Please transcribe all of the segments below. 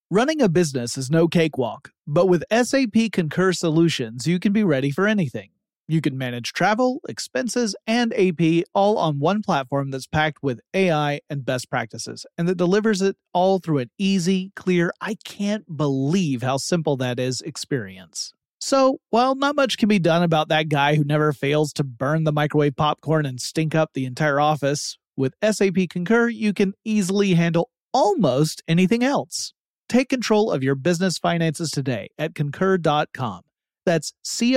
Running a business is no cakewalk, but with SAP Concur Solutions, you can be ready for anything. You can manage travel, expenses, and AP all on one platform that's packed with AI and best practices, and that delivers it all through an easy, clear, I can't believe how simple that is experience. So, while not much can be done about that guy who never fails to burn the microwave popcorn and stink up the entire office, with SAP Concur, you can easily handle almost anything else. Take control of your business finances today at Concur.com. That's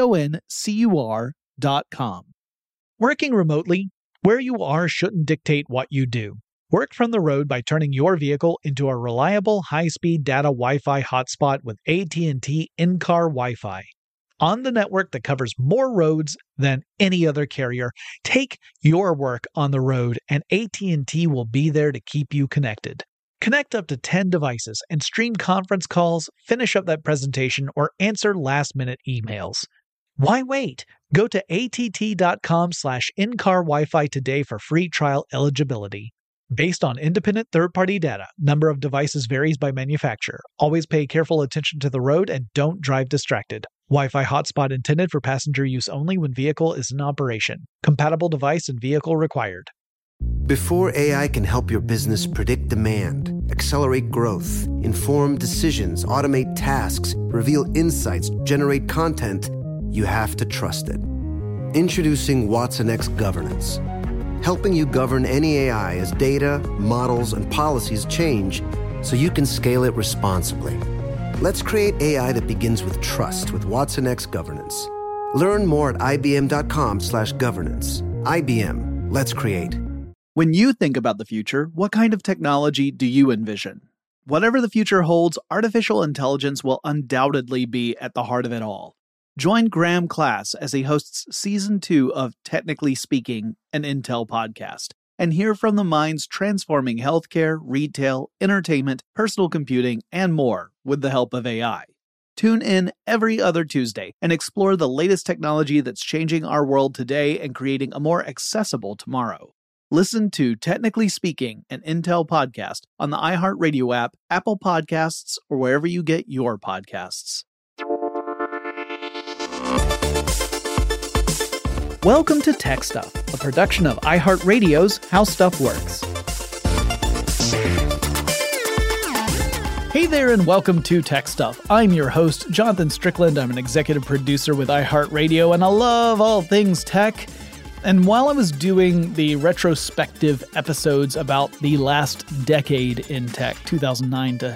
CONCUR.com. Working remotely, where you are shouldn't dictate what you do. Work from the road by turning your vehicle into a reliable high-speed data Wi-Fi hotspot with AT&T in-car Wi-Fi. On the network that covers more roads than any other carrier, take your work on the road and AT&T will be there to keep you connected. Connect up to 10 devices and stream conference calls, finish up that presentation, or answer last-minute emails. Why wait? Go to att.com/in-car Wi-Fi today for free trial eligibility. Based on independent third-party data, number of devices varies by manufacturer. Always pay careful attention to the road and don't drive distracted. Wi-Fi hotspot intended for passenger use only when vehicle is in operation. Compatible device and vehicle required. Before AI can help your business predict demand, accelerate growth, inform decisions, automate tasks, reveal insights, generate content, you have to trust it. Introducing watsonx Governance, helping you govern any AI as data, models, and policies change so you can scale it responsibly. Let's create AI that begins with trust with watsonx Governance. Learn more at ibm.com/governance. IBM, let's create. When you think about the future, what kind of technology do you envision? Whatever the future holds, artificial intelligence will undoubtedly be at the heart of it all. Join Graham Class as he hosts Season 2 of Technically Speaking, an Intel podcast, and hear from the minds transforming healthcare, retail, entertainment, personal computing, and more with the help of AI. Tune in every other Tuesday and explore the latest technology that's changing our world today and creating a more accessible tomorrow. Listen to Technically Speaking, an Intel podcast on the iHeartRadio app, Apple Podcasts, or wherever you get your podcasts. Welcome to Tech Stuff, a production of iHeartRadio's How Stuff Works. Hey there and welcome to Tech Stuff. I'm your host, Jonathan Strickland. I'm an executive producer with iHeartRadio, and I love all things tech. And while I was doing the retrospective episodes about the last decade in tech, 2009 to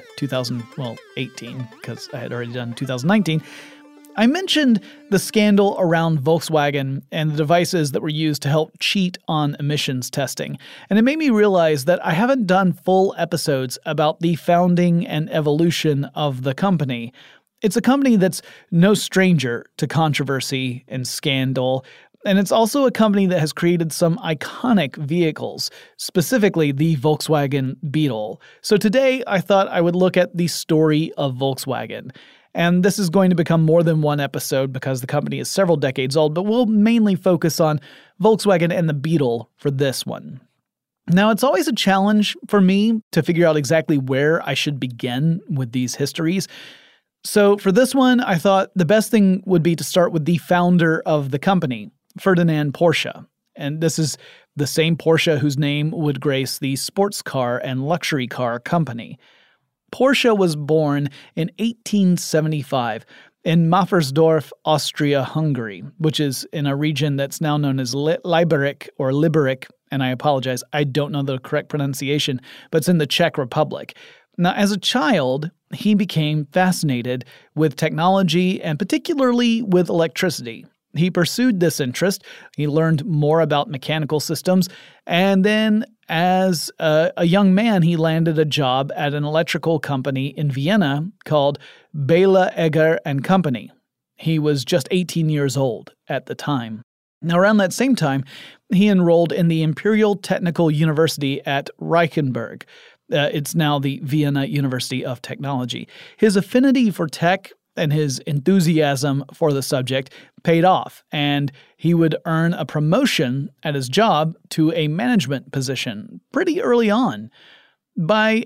2018, because I had already done 2019, I mentioned the scandal around Volkswagen and the devices that were used to help cheat on emissions testing. And it made me realize that I haven't done full episodes about the founding and evolution of the company. It's a company that's no stranger to controversy and scandal. And it's also a company that has created some iconic vehicles, specifically the Volkswagen Beetle. So today, I thought I would look at the story of Volkswagen. And this is going to become more than one episode because the company is several decades old, but we'll mainly focus on Volkswagen and the Beetle for this one. Now, it's always a challenge for me to figure out exactly where I should begin with these histories. So for this one, I thought the best thing would be to start with the founder of the company, Ferdinand Porsche. And this is the same Porsche whose name would grace the sports car and luxury car company. Porsche was born in 1875 in Maffersdorf, Austria-Hungary, which is in a region that's now known as Liberec, and I apologize, I don't know the correct pronunciation, but it's in the Czech Republic. Now, as a child, he became fascinated with technology and particularly with electricity. He pursued this interest, he learned more about mechanical systems, and then as a young man, he landed a job at an electrical company in Vienna called Bela Egger & Company. He was just 18 years old at the time. Now, around that same time, he enrolled in the Imperial Technical University at Reichenberg. It's now the Vienna University of Technology. His affinity for tech and his enthusiasm for the subject paid off, and he would earn a promotion at his job to a management position pretty early on. By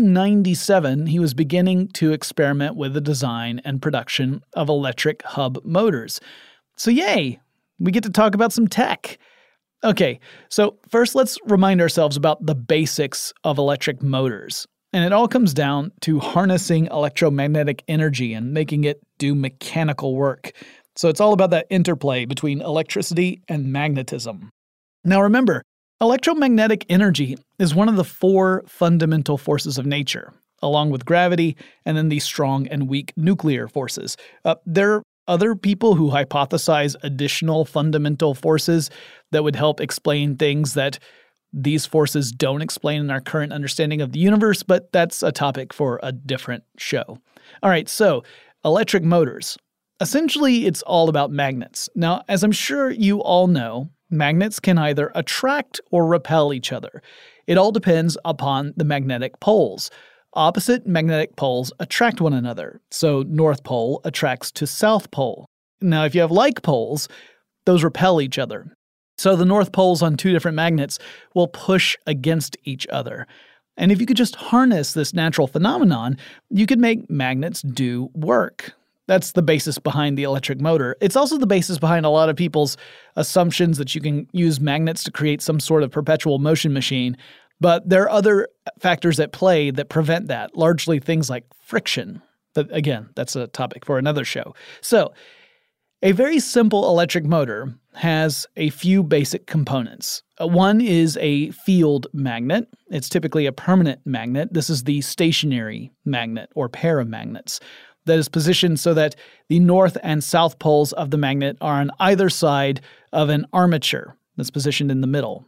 1897, he was beginning to experiment with the design and production of electric hub motors. So yay, we get to talk about some tech. Okay, so first let's remind ourselves about the basics of electric motors. And it all comes down to harnessing electromagnetic energy and making it do mechanical work. So it's all about that interplay between electricity and magnetism. Now remember, electromagnetic energy is one of the 4 fundamental forces of nature, along with gravity and then the strong and weak nuclear forces. There are other people who hypothesize additional fundamental forces that would help explain things that these forces don't explain in our current understanding of the universe, but that's a topic for a different show. All right, so electric motors. Essentially, it's all about magnets. Now, as I'm sure you all know, magnets can either attract or repel each other. It all depends upon the magnetic poles. Opposite magnetic poles attract one another, so North Pole attracts to South Pole. Now, if you have like poles, those repel each other. So the North Poles on 2 different magnets will push against each other. And if you could just harness this natural phenomenon, you could make magnets do work. That's the basis behind the electric motor. It's also the basis behind a lot of people's assumptions that you can use magnets to create some sort of perpetual motion machine. But there are other factors at play that prevent that, largely things like friction. But again, that's a topic for another show. So, a very simple electric motor has a few basic components. One is a field magnet. It's typically a permanent magnet. This is the stationary magnet or pair of magnets that is positioned so that the north and south poles of the magnet are on either side of an armature that's positioned in the middle.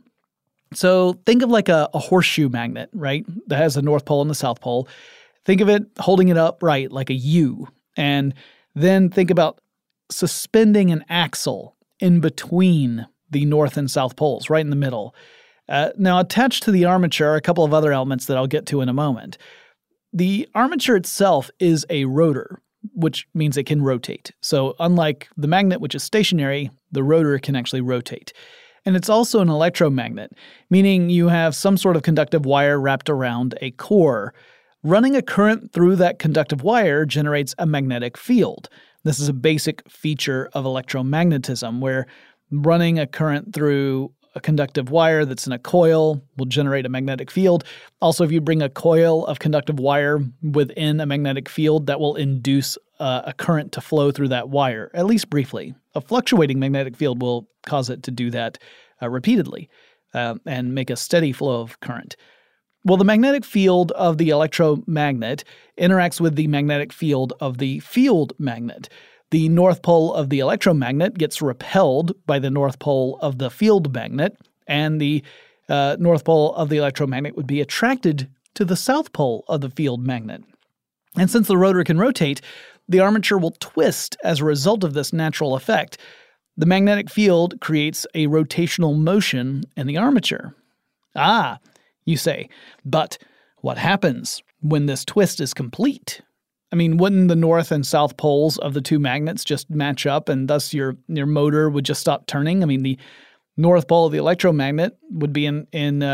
So think of like a horseshoe magnet, right? That has the North Pole and the South Pole. Think of it holding it upright like a U. And then think about suspending an axle in between the North and South Poles, right in the middle. Now, attached to the armature are a couple of other elements that I'll get to in a moment. The armature itself is a rotor, which means it can rotate. So unlike the magnet, which is stationary, the rotor can actually rotate. And it's also an electromagnet, meaning you have some sort of conductive wire wrapped around a core. Running a current through that conductive wire generates a magnetic field. This is a basic feature of electromagnetism, where running a current through a conductive wire that's in a coil will generate a magnetic field. Also, if you bring a coil of conductive wire within a magnetic field, that will induce a current to flow through that wire, at least briefly. A fluctuating magnetic field will cause it to do that repeatedly and make a steady flow of current. Well, the magnetic field of the electromagnet interacts with the magnetic field of the field magnet. The north pole of the electromagnet gets repelled by the north pole of the field magnet, and the north pole of the electromagnet would be attracted to the south pole of the field magnet. And since the rotor can rotate, the armature will twist as a result of this natural effect. The magnetic field creates a rotational motion in the armature. Ah, you say, but what happens when this twist is complete? I mean, wouldn't the north and south poles of the two magnets just match up and thus your motor would just stop turning? I mean, the north pole of the electromagnet would be in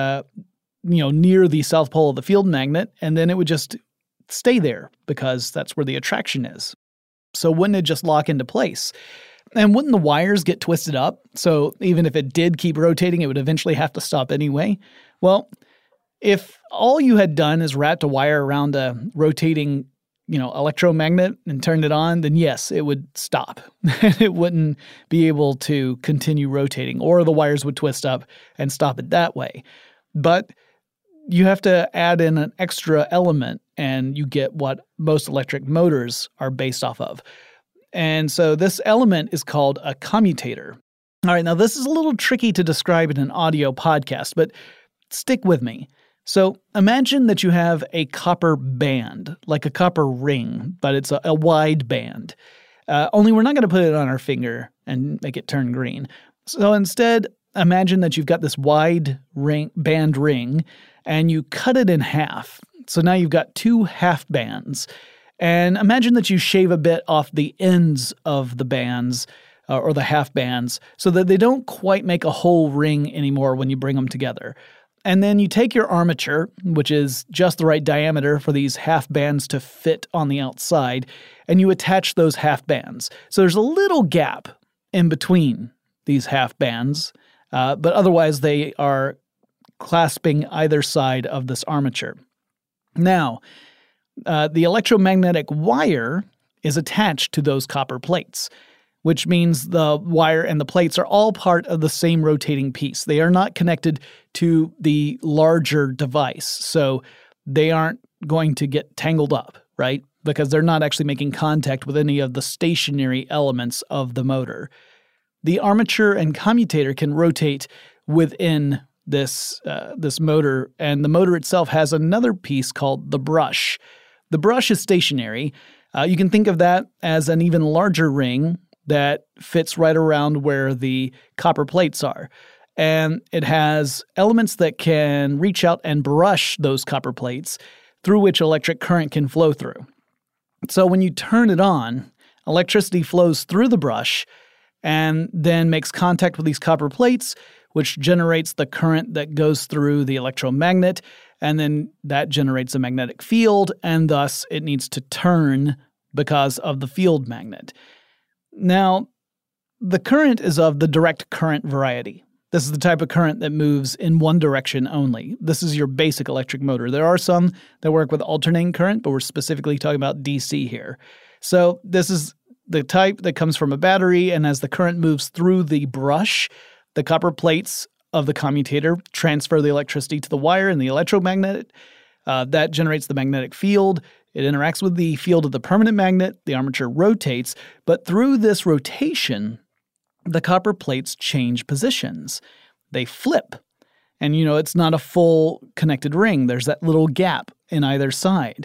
near the south pole of the field magnet, and then it would just stay there because that's where the attraction is. So wouldn't it just lock into place? And wouldn't the wires get twisted up? So even if it did keep rotating, it would eventually have to stop anyway. Well, if all you had done is wrapped a wire around a rotating, electromagnet and turned it on, then yes, it would stop. It wouldn't be able to continue rotating, or the wires would twist up and stop it that way. But you have to add in an extra element, and you get what most electric motors are based off of. And so this element is called a commutator. All right, now this is a little tricky to describe in an audio podcast, but stick with me. So imagine that you have a copper band, like a copper ring, but it's a wide band. Only we're not going to put it on our finger and make it turn green. So instead, imagine that you've got this wide band ring, and you cut it in half. So now you've got two half bands. And imagine that you shave a bit off the ends of the bands or the half bands so that they don't quite make a whole ring anymore when you bring them together. And then you take your armature, which is just the right diameter for these half bands to fit on the outside, and you attach those half bands. So there's a little gap in between these half bands, but otherwise they are clasping either side of this armature. Now, the electromagnetic wire is attached to those copper plates, which means the wire and the plates are all part of the same rotating piece. They are not connected to the larger device, so they aren't going to get tangled up, right? Because they're not actually making contact with any of the stationary elements of the motor. The armature and commutator can rotate within this motor, and the motor itself has another piece called the brush. The brush is stationary. You can think of that as an even larger ring that fits right around where the copper plates are. And it has elements that can reach out and brush those copper plates through which electric current can flow through. So when you turn it on, electricity flows through the brush and then makes contact with these copper plates, which generates the current that goes through the electromagnet, and then that generates a magnetic field, and thus it needs to turn because of the field magnet. Now, the current is of the direct current variety. This is the type of current that moves in one direction only. This is your basic electric motor. There are some that work with alternating current, but we're specifically talking about DC here. So this is the type that comes from a battery, and as the current moves through the brush, the copper plates of the commutator transfer the electricity to the wire and the electromagnet. That generates the magnetic field. It interacts with the field of the permanent magnet. The armature rotates, but through this rotation, the copper plates change positions. They flip. And, it's not a full connected ring. There's that little gap in either side.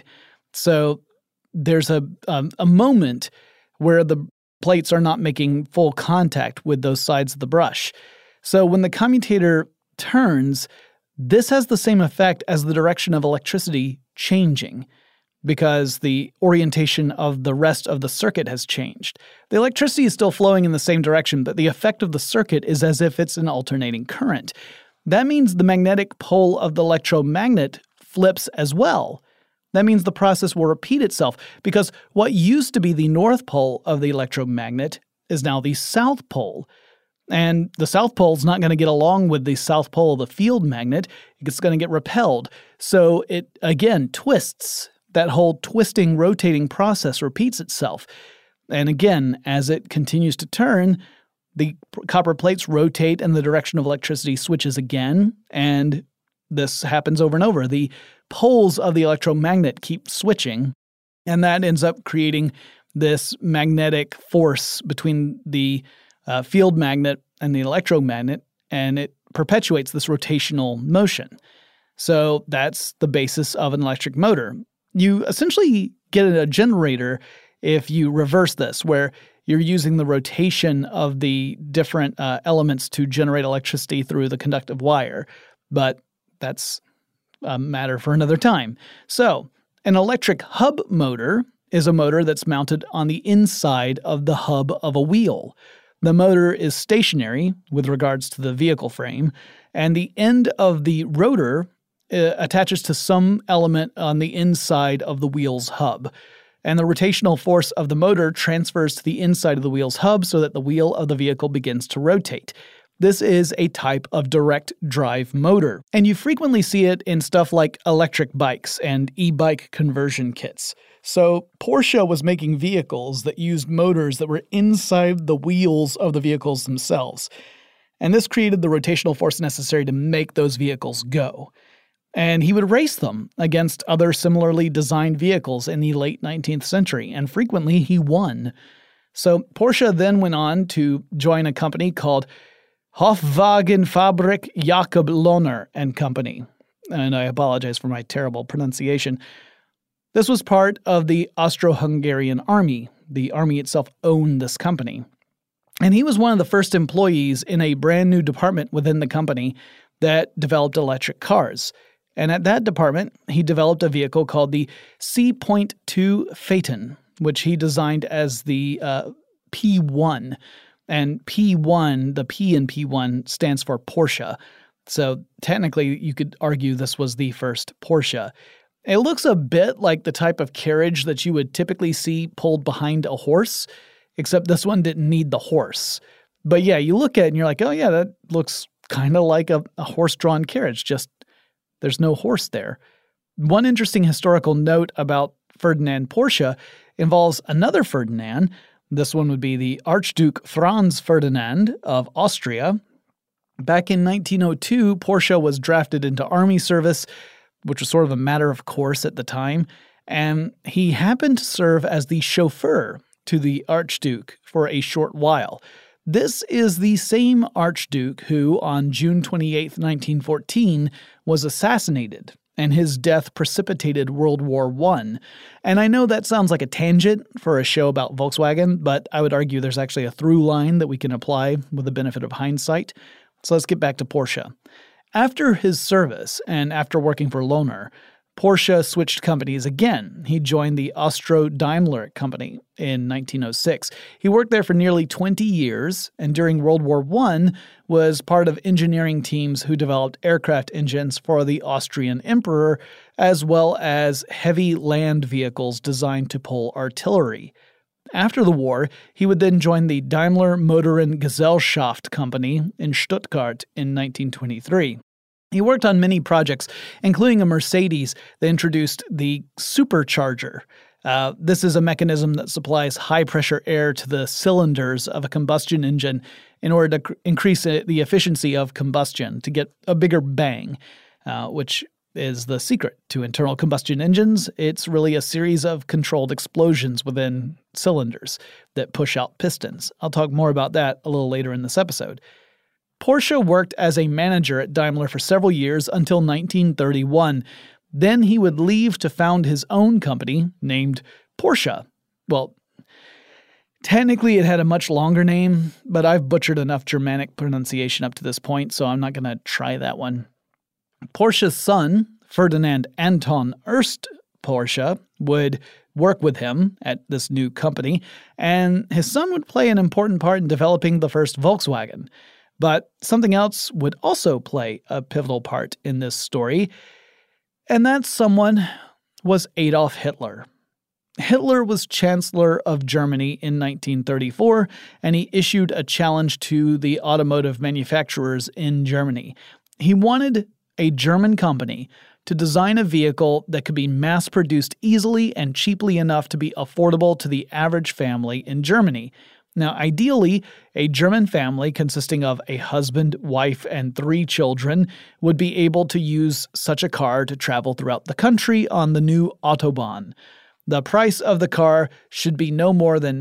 So there's a moment where the plates are not making full contact with those sides of the brush. So when the commutator turns, this has the same effect as the direction of electricity changing, because the orientation of the rest of the circuit has changed. The electricity is still flowing in the same direction, but the effect of the circuit is as if it's an alternating current. That means the magnetic pole of the electromagnet flips as well. That means the process will repeat itself, because what used to be the north pole of the electromagnet is now the south pole. And the south pole is not going to get along with the south pole of the field magnet. It's going to get repelled. So it, again, twists. That whole twisting, rotating process repeats itself. And again, as it continues to turn, the copper plates rotate and the direction of electricity switches again. And this happens over and over. The poles of the electromagnet keep switching, and that ends up creating this magnetic force between the field magnet and the electromagnet, and it perpetuates this rotational motion. So that's the basis of an electric motor. You essentially get a generator if you reverse this, where you're using the rotation of the different elements to generate electricity through the conductive wire. But that's a matter for another time. So an electric hub motor is a motor that's mounted on the inside of the hub of a wheel. The motor is stationary with regards to the vehicle frame, and the end of the rotor attaches to some element on the inside of the wheel's hub. And the rotational force of the motor transfers to the inside of the wheel's hub so that the wheel of the vehicle begins to rotate. This is a type of direct drive motor, and you frequently see it in stuff like electric bikes and e-bike conversion kits. So Porsche was making vehicles that used motors that were inside the wheels of the vehicles themselves. And this created the rotational force necessary to make those vehicles go. And he would race them against other similarly designed vehicles in the late 19th century, and frequently he won. So Porsche then went on to join a company called Hofwagenfabrik Jakob Lohner and Company. And I apologize for my terrible pronunciation. This was part of the Austro-Hungarian army. The army itself owned this company. And he was one of the first employees in a brand new department within the company that developed electric cars. And at that department, he developed a vehicle called the C.2 Phaeton, which he designed as the P1. And P1, the P in P1 stands for Porsche. So technically, you could argue this was the first Porsche. It looks a bit like the type of carriage that you would typically see pulled behind a horse, except this one didn't need the horse. But yeah, you look at it and you're like, oh yeah, that looks kind of like a horse-drawn carriage, just there's no horse there. One interesting historical note about Ferdinand Porsche involves another Ferdinand. This one would be the Archduke Franz Ferdinand of Austria. Back in 1902, Porsche was drafted into army service, which was sort of a matter of course at the time, and he happened to serve as the chauffeur to the Archduke for a short while. This is the same Archduke who, on June 28, 1914, was assassinated, and his death precipitated World War I. And I know that sounds like a tangent for a show about Volkswagen, but I would argue there's actually a through line that we can apply with the benefit of hindsight. So let's get back to Porsche. After his service, and after working for Lohner, Porsche switched companies again. He joined the Austro-Daimler Company in 1906. He worked there for nearly 20 years, and during World War I was part of engineering teams who developed aircraft engines for the Austrian Emperor, as well as heavy land vehicles designed to pull artillery. After the war, he would then join the Daimler Motoren Gesellschaft Company in Stuttgart in 1923. He worked on many projects, including a Mercedes that introduced the supercharger. This is a mechanism that supplies high-pressure air to the cylinders of a combustion engine in order to increase the efficiency of combustion, to get a bigger bang, which is the secret to internal combustion engines. It's really a series of controlled explosions within cylinders that push out pistons. I'll talk more about that a little later in this episode. Porsche worked as a manager at Daimler for several years until 1931. Then he would leave to found his own company named Porsche. Well, technically it had a much longer name, but I've butchered enough Germanic pronunciation up to this point, so I'm not going to try that one. Porsche's son, Ferdinand Anton Ernst Porsche, would work with him at this new company, and his son would play an important part in developing the first Volkswagen. But something else would also play a pivotal part in this story, and that someone was Adolf Hitler. Hitler was Chancellor of Germany in 1934, and he issued a challenge to the automotive manufacturers in Germany. He wanted a German company to design a vehicle that could be mass-produced easily and cheaply enough to be affordable to the average family in Germany. Now, ideally, a German family consisting of a husband, wife, and 3 children would be able to use such a car to travel throughout the country on the new Autobahn. The price of the car should be no more than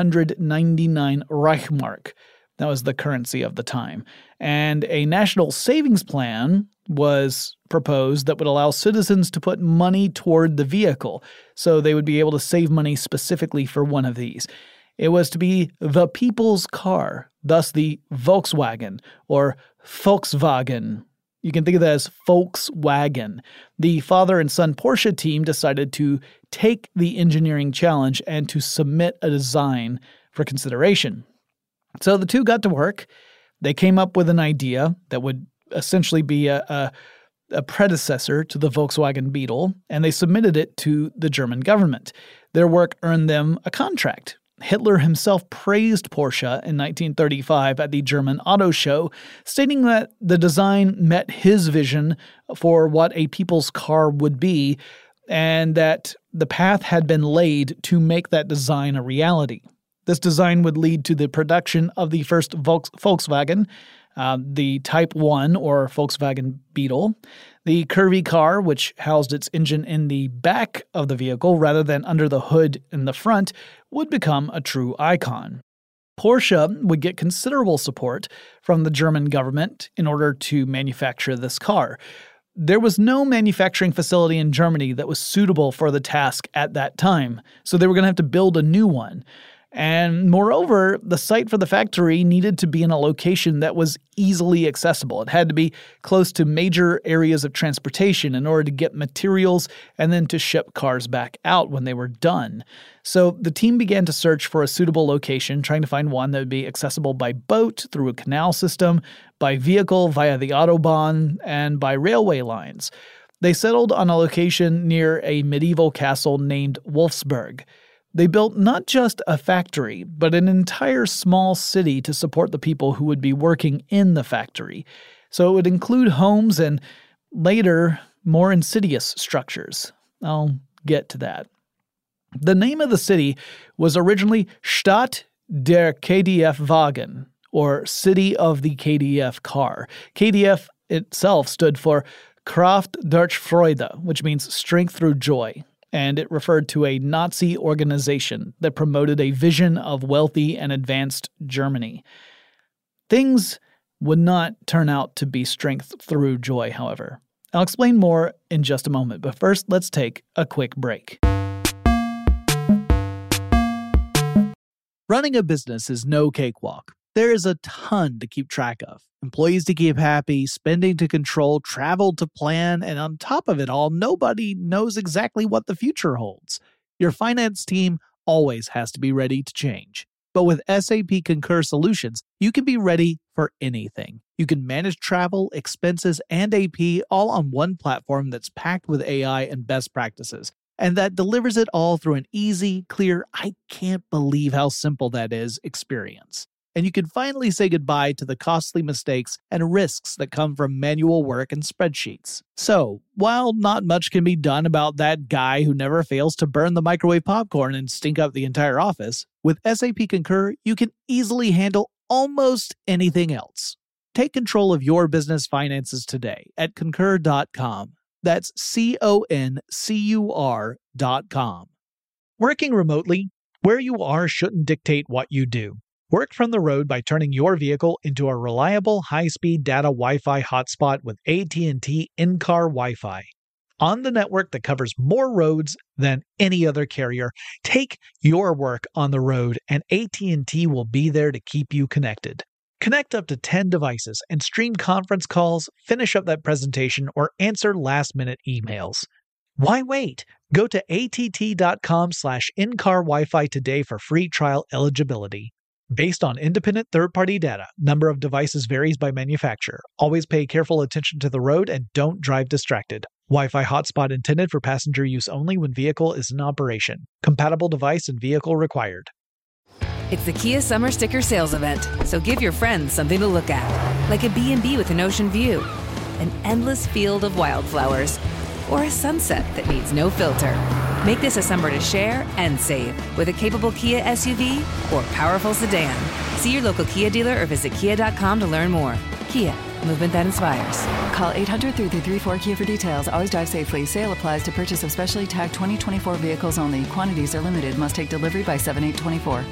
999 Reichsmark. That was the currency of the time. And a national savings plan was proposed that would allow citizens to put money toward the vehicle, so they would be able to save money specifically for one of these. It was to be the people's car, thus the Volkswagen, or Volkswagen. You can think of that as Volkswagen. The father and son Porsche team decided to take the engineering challenge and to submit a design for consideration. So the two got to work. They came up with an idea that would essentially be a predecessor to the Volkswagen Beetle, and they submitted it to the German government. Their work earned them a contract. Hitler himself praised Porsche in 1935 at the German Auto Show, stating that the design met his vision for what a people's car would be, and that the path had been laid to make that design a reality. This design would lead to the production of the first Volkswagen, the Type 1 or Volkswagen Beetle. The curvy car, which housed its engine in the back of the vehicle rather than under the hood in the front, would become a true icon. Porsche would get considerable support from the German government in order to manufacture this car. There was no manufacturing facility in Germany that was suitable for the task at that time, so they were going to have to build a new one. And moreover, the site for the factory needed to be in a location that was easily accessible. It had to be close to major areas of transportation in order to get materials and then to ship cars back out when they were done. So the team began to search for a suitable location, trying to find one that would be accessible by boat through a canal system, by vehicle via the Autobahn, and by railway lines. They settled on a location near a medieval castle named Wolfsburg. They built not just a factory, but an entire small city to support the people who would be working in the factory. So it would include homes and, later, more insidious structures. I'll get to that. The name of the city was originally Stadt der KDF-Wagen, or City of the KDF Car. KDF itself stood for Kraft durch Freude, which means strength through joy. And it referred to a Nazi organization that promoted a vision of wealthy and advanced Germany. Things would not turn out to be strength through joy, however. I'll explain more in just a moment, but first let's take a quick break. Running a business is no cakewalk. There is a ton to keep track of. Employees to keep happy, spending to control, travel to plan, and on top of it all, nobody knows exactly what the future holds. Your finance team always has to be ready to change. But with SAP Concur Solutions, you can be ready for anything. You can manage travel, expenses, and AP all on one platform that's packed with AI and best practices, and that delivers it all through an easy, clear, I can't believe how simple that is experience. And you can finally say goodbye to the costly mistakes and risks that come from manual work and spreadsheets. So, while not much can be done about that guy who never fails to burn the microwave popcorn and stink up the entire office, with SAP Concur, you can easily handle almost anything else. Take control of your business finances today at Concur.com. That's CONCUR.com. Working remotely, where you are shouldn't dictate what you do. Work from the road by turning your vehicle into a reliable high-speed data Wi-Fi hotspot with AT&T in-car Wi-Fi. On the network that covers more roads than any other carrier, take your work on the road and AT&T will be there to keep you connected. Connect up to 10 devices and stream conference calls, finish up that presentation, or answer last-minute emails. Why wait? Go to att.com/in-car Wi-Fi today for free trial eligibility. Based on independent third-party data, number of devices varies by manufacturer. Always pay careful attention to the road and don't drive distracted. Wi-Fi hotspot intended for passenger use only when vehicle is in operation. Compatible device and vehicle required. It's the Kia Summer Sticker Sales Event, so give your friends something to look at, like a B&B with an ocean view, an endless field of wildflowers, or a sunset that needs no filter. Make this a summer to share and save with a capable Kia SUV or powerful sedan. See your local Kia dealer or visit kia.com to learn more. Kia, movement that inspires. Call 800-3334-KIA for details. Always drive safely. Sale applies to purchase of specially tagged 2024 vehicles only. Quantities are limited. Must take delivery by 7/8/24.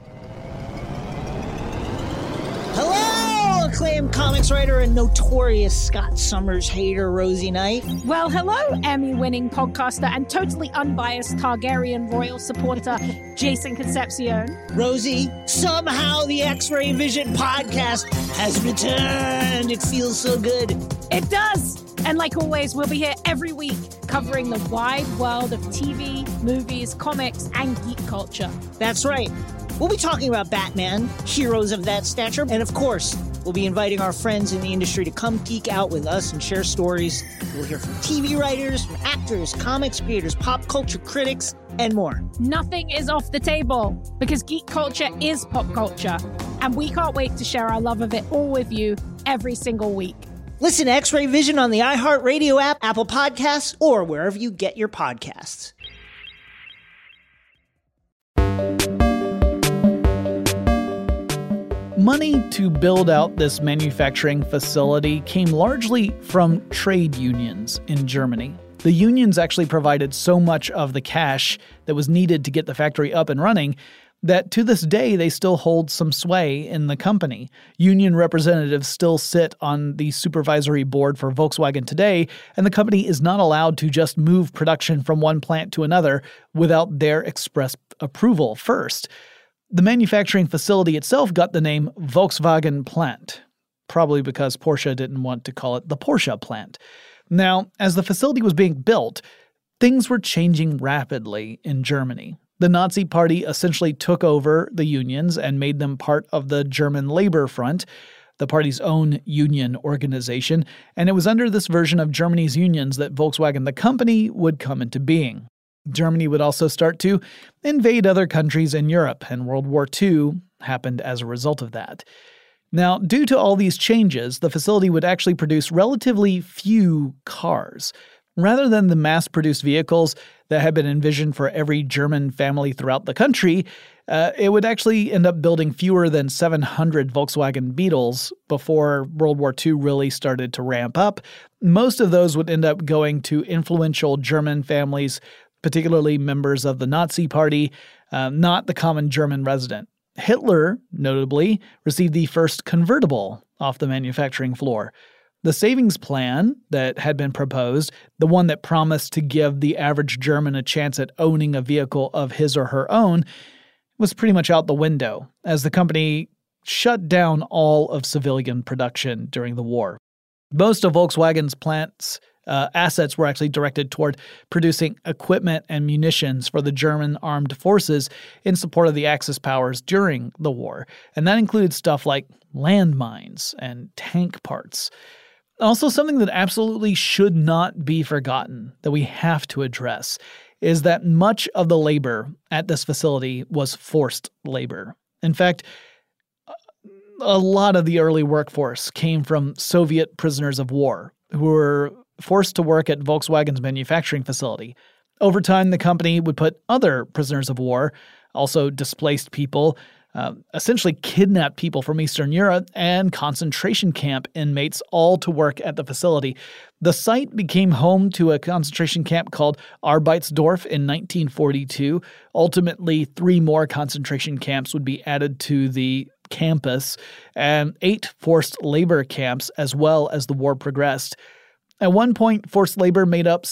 Acclaimed comics writer and notorious Scott Summers hater, Rosie Knight. Well, hello, Emmy-winning podcaster and totally unbiased Targaryen royal supporter, Jason Concepcion. Rosie, somehow the X-Ray Vision podcast has returned. It feels so good. It does. And like always, we'll be here every week covering the wide world of TV, movies, comics, and geek culture. That's right. We'll be talking about Batman, heroes of that stature, and of course, we'll be inviting our friends in the industry to come geek out with us and share stories. We'll hear from TV writers, from actors, comics creators, pop culture critics, and more. Nothing is off the table because geek culture is pop culture, and we can't wait to share our love of it all with you every single week. Listen to X-Ray Vision on the iHeartRadio app, Apple Podcasts, or wherever you get your podcasts. Money to build out this manufacturing facility came largely from trade unions in Germany. The unions actually provided so much of the cash that was needed to get the factory up and running that to this day they still hold some sway in the company. Union representatives still sit on the supervisory board for Volkswagen today, and the company is not allowed to just move production from one plant to another without their express approval first. The manufacturing facility itself got the name Volkswagen Plant, probably because Porsche didn't want to call it the Porsche plant. Now, as the facility was being built, things were changing rapidly in Germany. The Nazi Party essentially took over the unions and made them part of the German Labor Front, the party's own union organization, and it was under this version of Germany's unions that Volkswagen the company would come into being. Germany would also start to invade other countries in Europe, and World War II happened as a result of that. Now, due to all these changes, the facility would actually produce relatively few cars. Rather than the mass-produced vehicles that had been envisioned for every German family throughout the country, it would actually end up building fewer than 700 Volkswagen Beetles before World War II really started to ramp up. Most of those would end up going to influential German families, particularly members of the Nazi Party, not the common German resident. Hitler, notably, received the first convertible off the manufacturing floor. The savings plan that had been proposed, the one that promised to give the average German a chance at owning a vehicle of his or her own, was pretty much out the window, as the company shut down all of civilian production during the war. Most of Volkswagen's plant's assets were actually directed toward producing equipment and munitions for the German armed forces in support of the Axis powers during the war, and that included stuff like landmines and tank parts. Also, something that absolutely should not be forgotten, that we have to address, is that much of the labor at this facility was forced labor. In fact, a lot of the early workforce came from Soviet prisoners of war who were forced to work at Volkswagen's manufacturing facility. Over time, the company would put other prisoners of war, also displaced people, essentially kidnapped people from Eastern Europe, and concentration camp inmates all to work at the facility. The site became home to a concentration camp called Arbeitsdorf in 1942. Ultimately, 3 more concentration camps would be added to the campus, and 8 forced labor camps as well as the war progressed. At one point, forced labor made up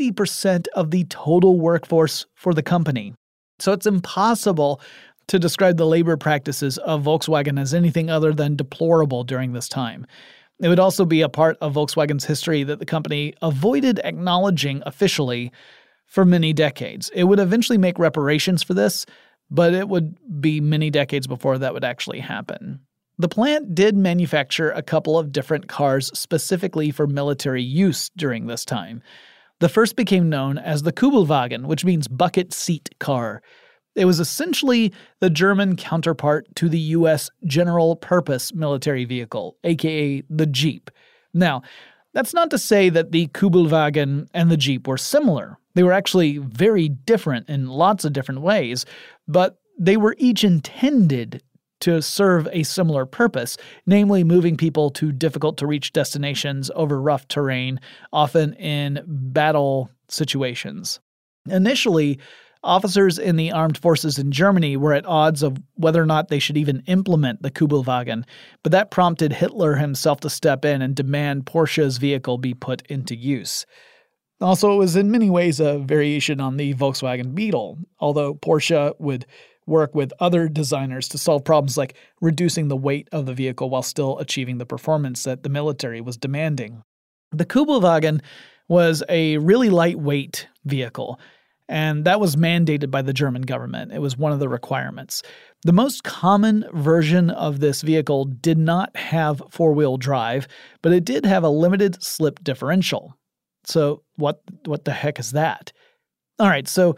60% of the total workforce for the company. So it's impossible to describe the labor practices of Volkswagen as anything other than deplorable during this time. It would also be a part of Volkswagen's history that the company avoided acknowledging officially for many decades. It would eventually make reparations for this, but it would be many decades before that would actually happen. The plant did manufacture a couple of different cars specifically for military use during this time. The first became known as the Kübelwagen, which means bucket seat car. It was essentially the German counterpart to the U.S. general purpose military vehicle, aka the Jeep. Now, that's not to say that the Kübelwagen and the Jeep were similar. They were actually very different in lots of different ways, but they were each intended to serve a similar purpose, namely moving people to difficult-to-reach destinations over rough terrain, often in battle situations. Initially, officers in the armed forces in Germany were at odds of whether or not they should even implement the Kübelwagen, but that prompted Hitler himself to step in and demand Porsche's vehicle be put into use. Also, it was in many ways a variation on the Volkswagen Beetle, although Porsche would work with other designers to solve problems like reducing the weight of the vehicle while still achieving the performance that the military was demanding. The Kübelwagen was a really lightweight vehicle, and that was mandated by the German government. It was one of the requirements. The most common version of this vehicle did not have four-wheel drive, but it did have a limited slip differential. So what the heck is that? All right, so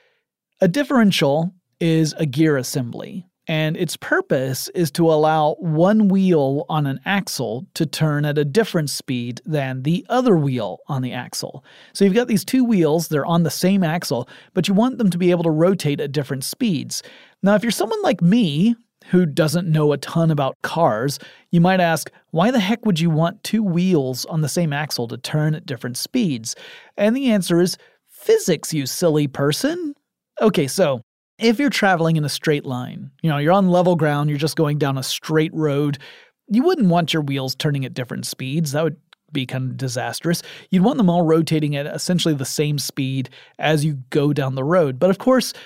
a differential is a gear assembly, and its purpose is to allow one wheel on an axle to turn at a different speed than the other wheel on the axle. So you've got these two wheels, they're on the same axle, but you want them to be able to rotate at different speeds. Now, if you're someone like me, who doesn't know a ton about cars, you might ask, why the heck would you want two wheels on the same axle to turn at different speeds? And the answer is physics, you silly person. Okay, so if you're traveling in a straight line, you're on level ground, you're just going down a straight road, you wouldn't want your wheels turning at different speeds. That would be kind of disastrous. You'd want them all rotating at essentially the same speed as you go down the road. But of course,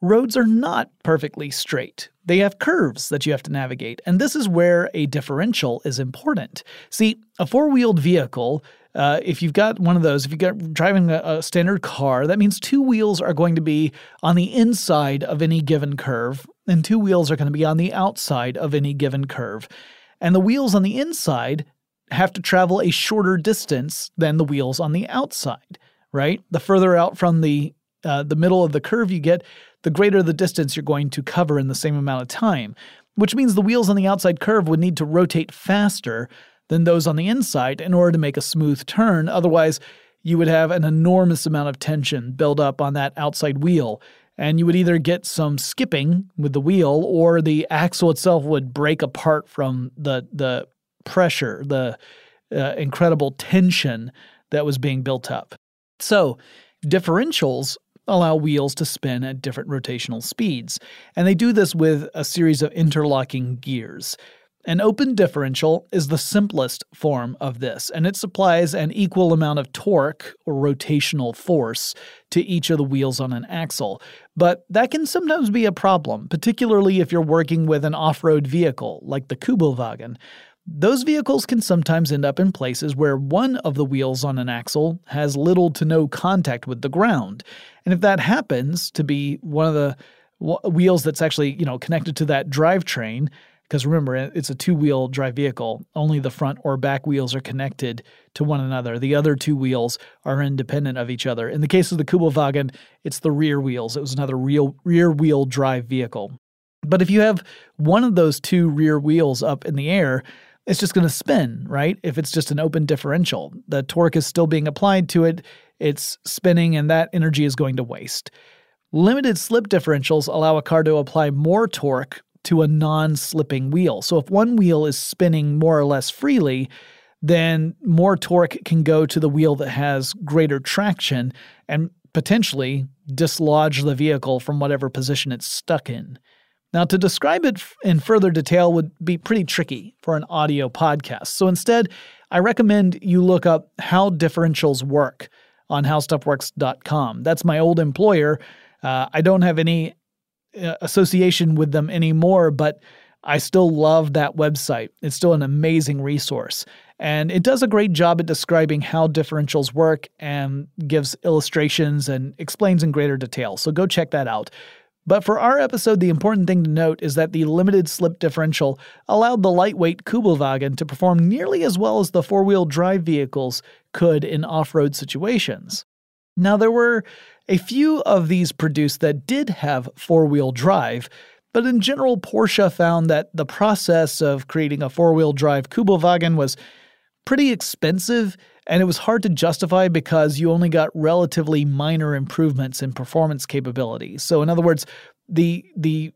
roads are not perfectly straight. They have curves that you have to navigate, and this is where a differential is important. See, a four-wheeled vehicle, if you've got one of those, if you've got driving a standard car, that means two wheels are going to be on the inside of any given curve, and two wheels are going to be on the outside of any given curve. And the wheels on the inside have to travel a shorter distance than the wheels on the outside, right? The further out from the middle of the curve you get, the greater the distance you're going to cover in the same amount of time, which means the wheels on the outside curve would need to rotate faster than those on the inside in order to make a smooth turn. Otherwise, you would have an enormous amount of tension build up on that outside wheel, and you would either get some skipping with the wheel or the axle itself would break apart from the pressure, the incredible tension that was being built up. So, differentials allow wheels to spin at different rotational speeds, and they do this with a series of interlocking gears. An open differential is the simplest form of this, and it supplies an equal amount of torque or rotational force to each of the wheels on an axle. But that can sometimes be a problem, particularly if you're working with an off-road vehicle like the Kubelwagen. Those vehicles can sometimes end up in places where one of the wheels on an axle has little to no contact with the ground. And if that happens to be one of the wheels that's actually, connected to that drivetrain, because remember, it's a two-wheel drive vehicle, only the front or back wheels are connected to one another. The other two wheels are independent of each other. In the case of the Kubelwagen, it's the rear wheels. It was another rear-wheel drive vehicle. But if you have one of those two rear wheels up in the air, it's just going to spin, right? If it's just an open differential, the torque is still being applied to it, it's spinning, and that energy is going to waste. Limited slip differentials allow a car to apply more torque to a non-slipping wheel. So if one wheel is spinning more or less freely, then more torque can go to the wheel that has greater traction and potentially dislodge the vehicle from whatever position it's stuck in. Now, to describe it in further detail would be pretty tricky for an audio podcast. So instead, I recommend you look up How Differentials Work on HowStuffWorks.com. That's my old employer. I don't have any association with them anymore, but I still love that website. It's still an amazing resource. And it does a great job at describing how differentials work and gives illustrations and explains in greater detail. So go check that out. But for our episode, the important thing to note is that the limited slip differential allowed the lightweight Kubelwagen to perform nearly as well as the four-wheel drive vehicles could in off-road situations. Now, there were a few of these produced that did have four-wheel drive, but in general, Porsche found that the process of creating a four-wheel drive Kubelwagen was pretty expensive, and it was hard to justify because you only got relatively minor improvements in performance capability. So in other words, the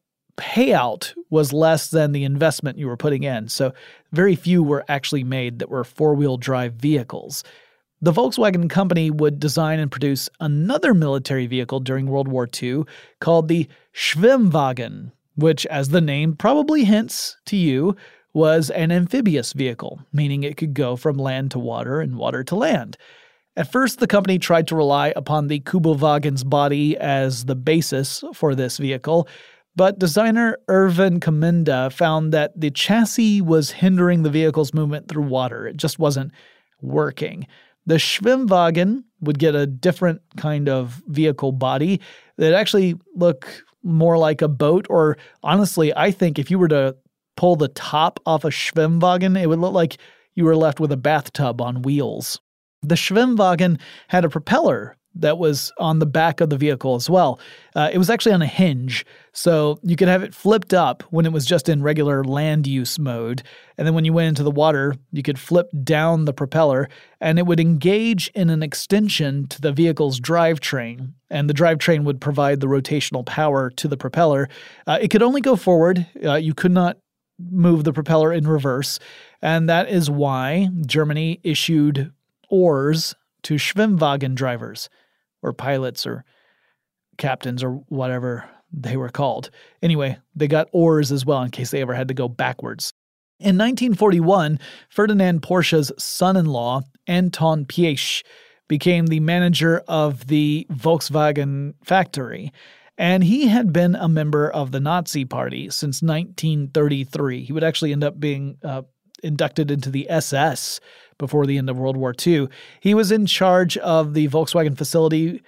payout was less than the investment you were putting in. So very few were actually made that were four-wheel drive vehicles. The Volkswagen company would design and produce another military vehicle during World War II called the Schwimmwagen, which, as the name probably hints to you, was an amphibious vehicle, meaning it could go from land to water and water to land. At first, the company tried to rely upon the Kubelwagen's body as the basis for this vehicle, but designer Erwin Kaminda found that the chassis was hindering the vehicle's movement through water. It just wasn't working. The Schwimmwagen would get a different kind of vehicle body that actually looked more like a boat, or honestly, I think if you were to pull the top off a Schwimmwagen, it would look like you were left with a bathtub on wheels. The Schwimmwagen had a propeller that was on the back of the vehicle as well. It was actually on a hinge, so you could have it flipped up when it was just in regular land use mode, and then when you went into the water, you could flip down the propeller, and it would engage in an extension to the vehicle's drivetrain, and the drivetrain would provide the rotational power to the propeller. It could only go forward. You could not move the propeller in reverse, and that is why Germany issued oars to Schwimmwagen drivers, or pilots, or captains, or whatever they were called. Anyway, they got oars as well in case they ever had to go backwards. In 1941, Ferdinand Porsche's son-in-law, Anton Piëch, became the manager of the Volkswagen factory. And he had been a member of the Nazi Party since 1933. He would actually end up being inducted into the SS before the end of World War II. He was in charge of the Volkswagen facility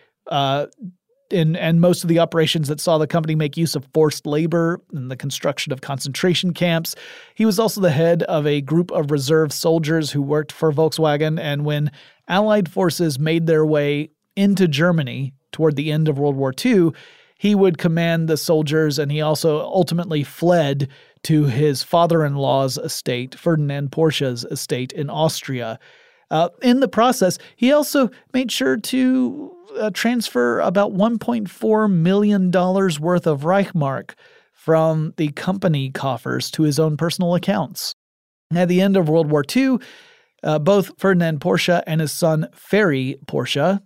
and most of the operations that saw the company make use of forced labor and the construction of concentration camps. He was also the head of a group of reserve soldiers who worked for Volkswagen, and when Allied forces made their way into Germany toward the end of World War II, he would command the soldiers, and he also ultimately fled to his father-in-law's estate, Ferdinand Porsche's estate in Austria. In the process, he also made sure to transfer about $1.4 million worth of Reichsmark from the company coffers to his own personal accounts. At the end of World War II, both Ferdinand Porsche and his son Ferry Porsche,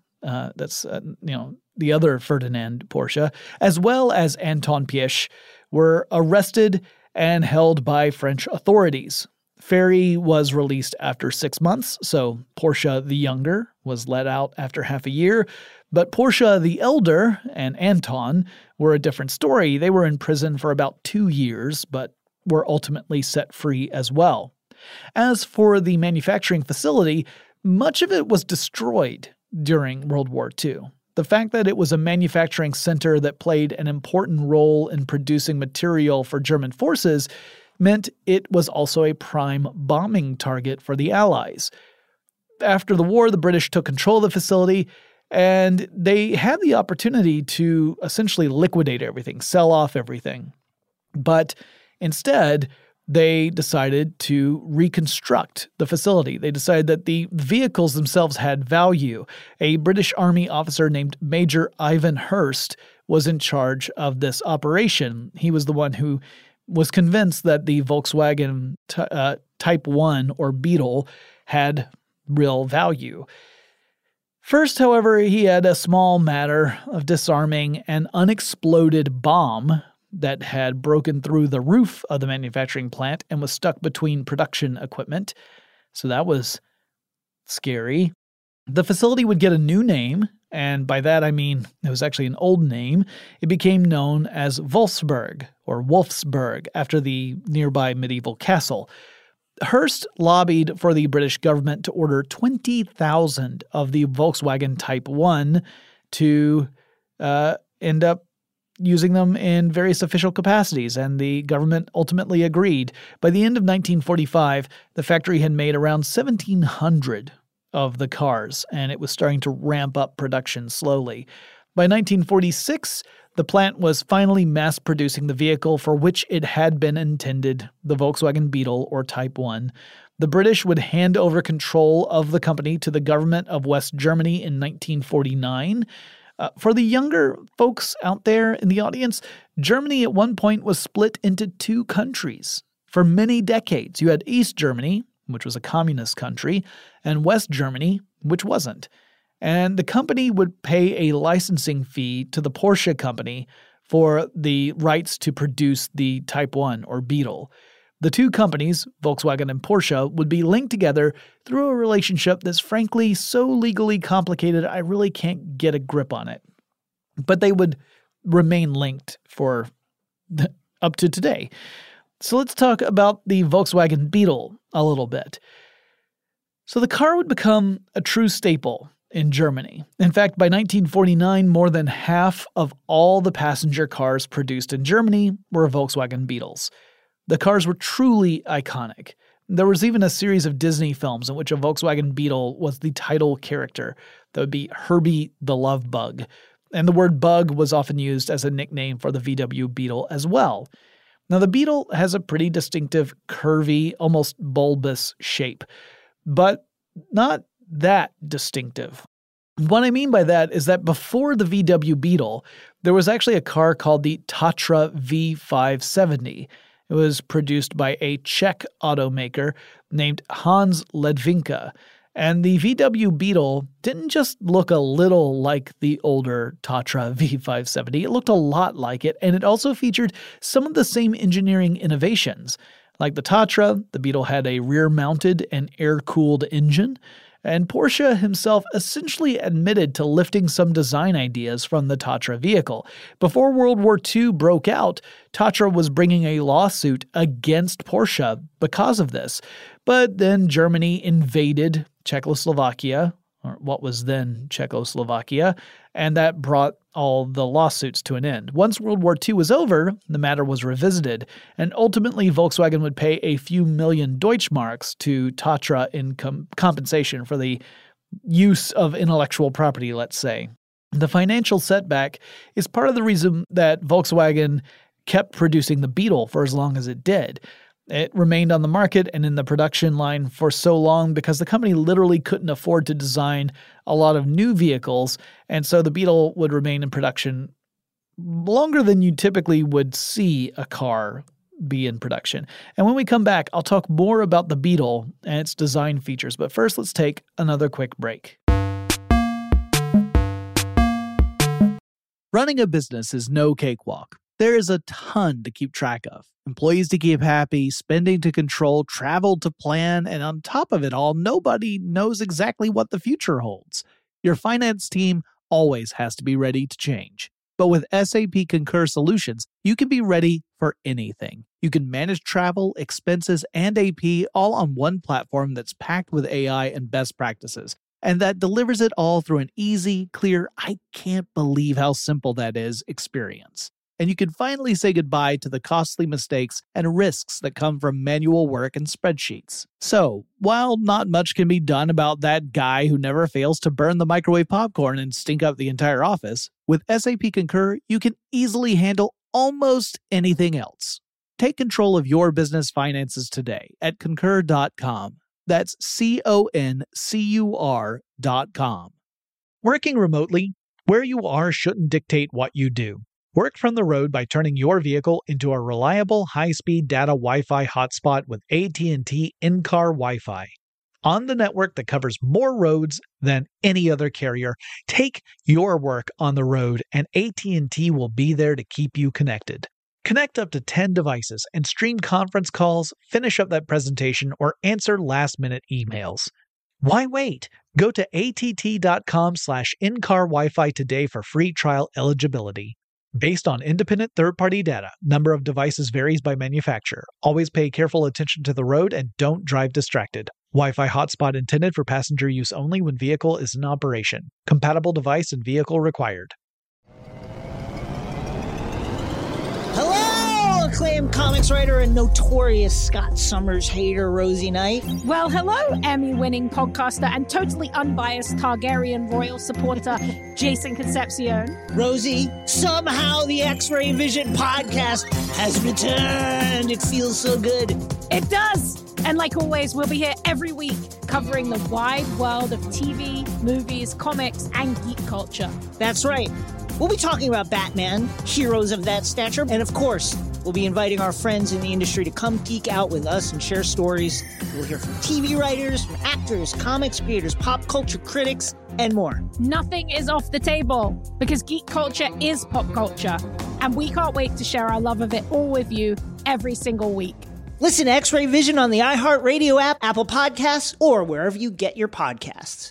the other Ferdinand Porsche, as well as Anton Piesch, were arrested and held by French authorities. Ferry was released after 6 months, so Porsche the younger was let out after half a year. But Porsche the elder and Anton were a different story. They were in prison for about 2 years, but were ultimately set free as well. As for the manufacturing facility, much of it was destroyed during World War II. The fact that it was a manufacturing center that played an important role in producing material for German forces meant it was also a prime bombing target for the Allies. After the war, the British took control of the facility, and they had the opportunity to essentially liquidate everything, sell off everything. But instead, they decided to reconstruct the facility. They decided that the vehicles themselves had value. A British Army officer named Major Ivan Hurst was in charge of this operation. He was the one who was convinced that the Volkswagen Type 1 or Beetle had real value. First, however, he had a small matter of disarming an unexploded bomb that had broken through the roof of the manufacturing plant and was stuck between production equipment. So that was scary. The facility would get a new name, and by that I mean it was actually an old name. It became known as Wolfsburg, or Wolfsburg, after the nearby medieval castle. Hearst lobbied for the British government to order 20,000 of the Volkswagen Type 1 to end up using them in various official capacities, and the government ultimately agreed. By the end of 1945, the factory had made around 1,700 of the cars, and it was starting to ramp up production slowly. By 1946, the plant was finally mass-producing the vehicle for which it had been intended, the Volkswagen Beetle or Type 1. The British would hand over control of the company to the government of West Germany in 1949. For the younger folks out there in the audience, Germany at one point was split into two countries. For many decades, you had East Germany, which was a communist country, and West Germany, which wasn't. And the company would pay a licensing fee to the Porsche company for the rights to produce the Type 1 or Beetle. The two companies, Volkswagen and Porsche, would be linked together through a relationship that's frankly so legally complicated I really can't get a grip on it. But they would remain linked for up to today. So let's talk about the Volkswagen Beetle a little bit. So the car would become a true staple in Germany. In fact, by 1949, more than half of all the passenger cars produced in Germany were Volkswagen Beetles. The cars were truly iconic. There was even a series of Disney films in which a Volkswagen Beetle was the title character. That would be Herbie the Love Bug. And the word bug was often used as a nickname for the VW Beetle as well. Now, the Beetle has a pretty distinctive, curvy, almost bulbous shape, but not that distinctive. What I mean by that is that before the VW Beetle, there was actually a car called the Tatra V570. It was produced by a Czech automaker named Hans Ledvinka, and the VW Beetle didn't just look a little like the older Tatra V570, it looked a lot like it, and it also featured some of the same engineering innovations. Like the Tatra, the Beetle had a rear-mounted and air-cooled engine, And Porsche himself essentially admitted to lifting some design ideas from the Tatra vehicle. Before World War II broke out, Tatra was bringing a lawsuit against Porsche because of this. But then Germany invaded Czechoslovakia, or what was then Czechoslovakia, and that brought all the lawsuits to an end. Once World War II was over, the matter was revisited, and ultimately Volkswagen would pay a few million Deutschmarks to Tatra in compensation for the use of intellectual property, let's say. The financial setback is part of the reason that Volkswagen kept producing the Beetle for as long as it did. It remained on the market and in the production line for so long because the company literally couldn't afford to design a lot of new vehicles, and so the Beetle would remain in production longer than you typically would see a car be in production. And when we come back, I'll talk more about the Beetle and its design features, but first let's take another quick break. Running a business is no cakewalk. There is a ton to keep track of. Employees to keep happy, spending to control, travel to plan, and on top of it all, nobody knows exactly what the future holds. Your finance team always has to be ready to change. But with SAP Concur Solutions, you can be ready for anything. You can manage travel, expenses, and AP all on one platform that's packed with AI and best practices, and that delivers it all through an easy, clear, I can't believe how simple that is experience. And you can finally say goodbye to the costly mistakes and risks that come from manual work and spreadsheets. So, while not much can be done about that guy who never fails to burn the microwave popcorn and stink up the entire office, with SAP Concur, you can easily handle almost anything else. Take control of your business finances today at Concur.com. That's CONCUR.com. Working remotely, where you are shouldn't dictate what you do. Work from the road by turning your vehicle into a reliable high-speed data Wi-Fi hotspot with AT&T in-car Wi-Fi. On the network that covers more roads than any other carrier, take your work on the road and AT&T will be there to keep you connected. Connect up to 10 devices and stream conference calls, finish up that presentation, or answer last-minute emails. Why wait? Go to att.com/in-car Wi-Fi today for free trial eligibility. Based on independent third-party data, number of devices varies by manufacturer. Always pay careful attention to the road and don't drive distracted. Wi-Fi hotspot intended for passenger use only when vehicle is in operation. Compatible device and vehicle required. Hello, acclaimed comics writer and notorious Scott Summers hater, Rosie Knight. Well, hello, Emmy-winning podcaster and totally unbiased Targaryen royal supporter, Jason Concepcion. Rosie, somehow the X-Ray Vision podcast has returned. It feels so good. It does. And like always, we'll be here every week covering the wide world of TV, movies, comics, and geek culture. That's right. We'll be talking about Batman, heroes of that stature, and of course, we'll be inviting our friends in the industry to come geek out with us and share stories. We'll hear from TV writers, from actors, comics creators, pop culture critics, and more. Nothing is off the table because geek culture is pop culture, and we can't wait to share our love of it all with you every single week. Listen to X-Ray Vision on the iHeartRadio app, Apple Podcasts, or wherever you get your podcasts.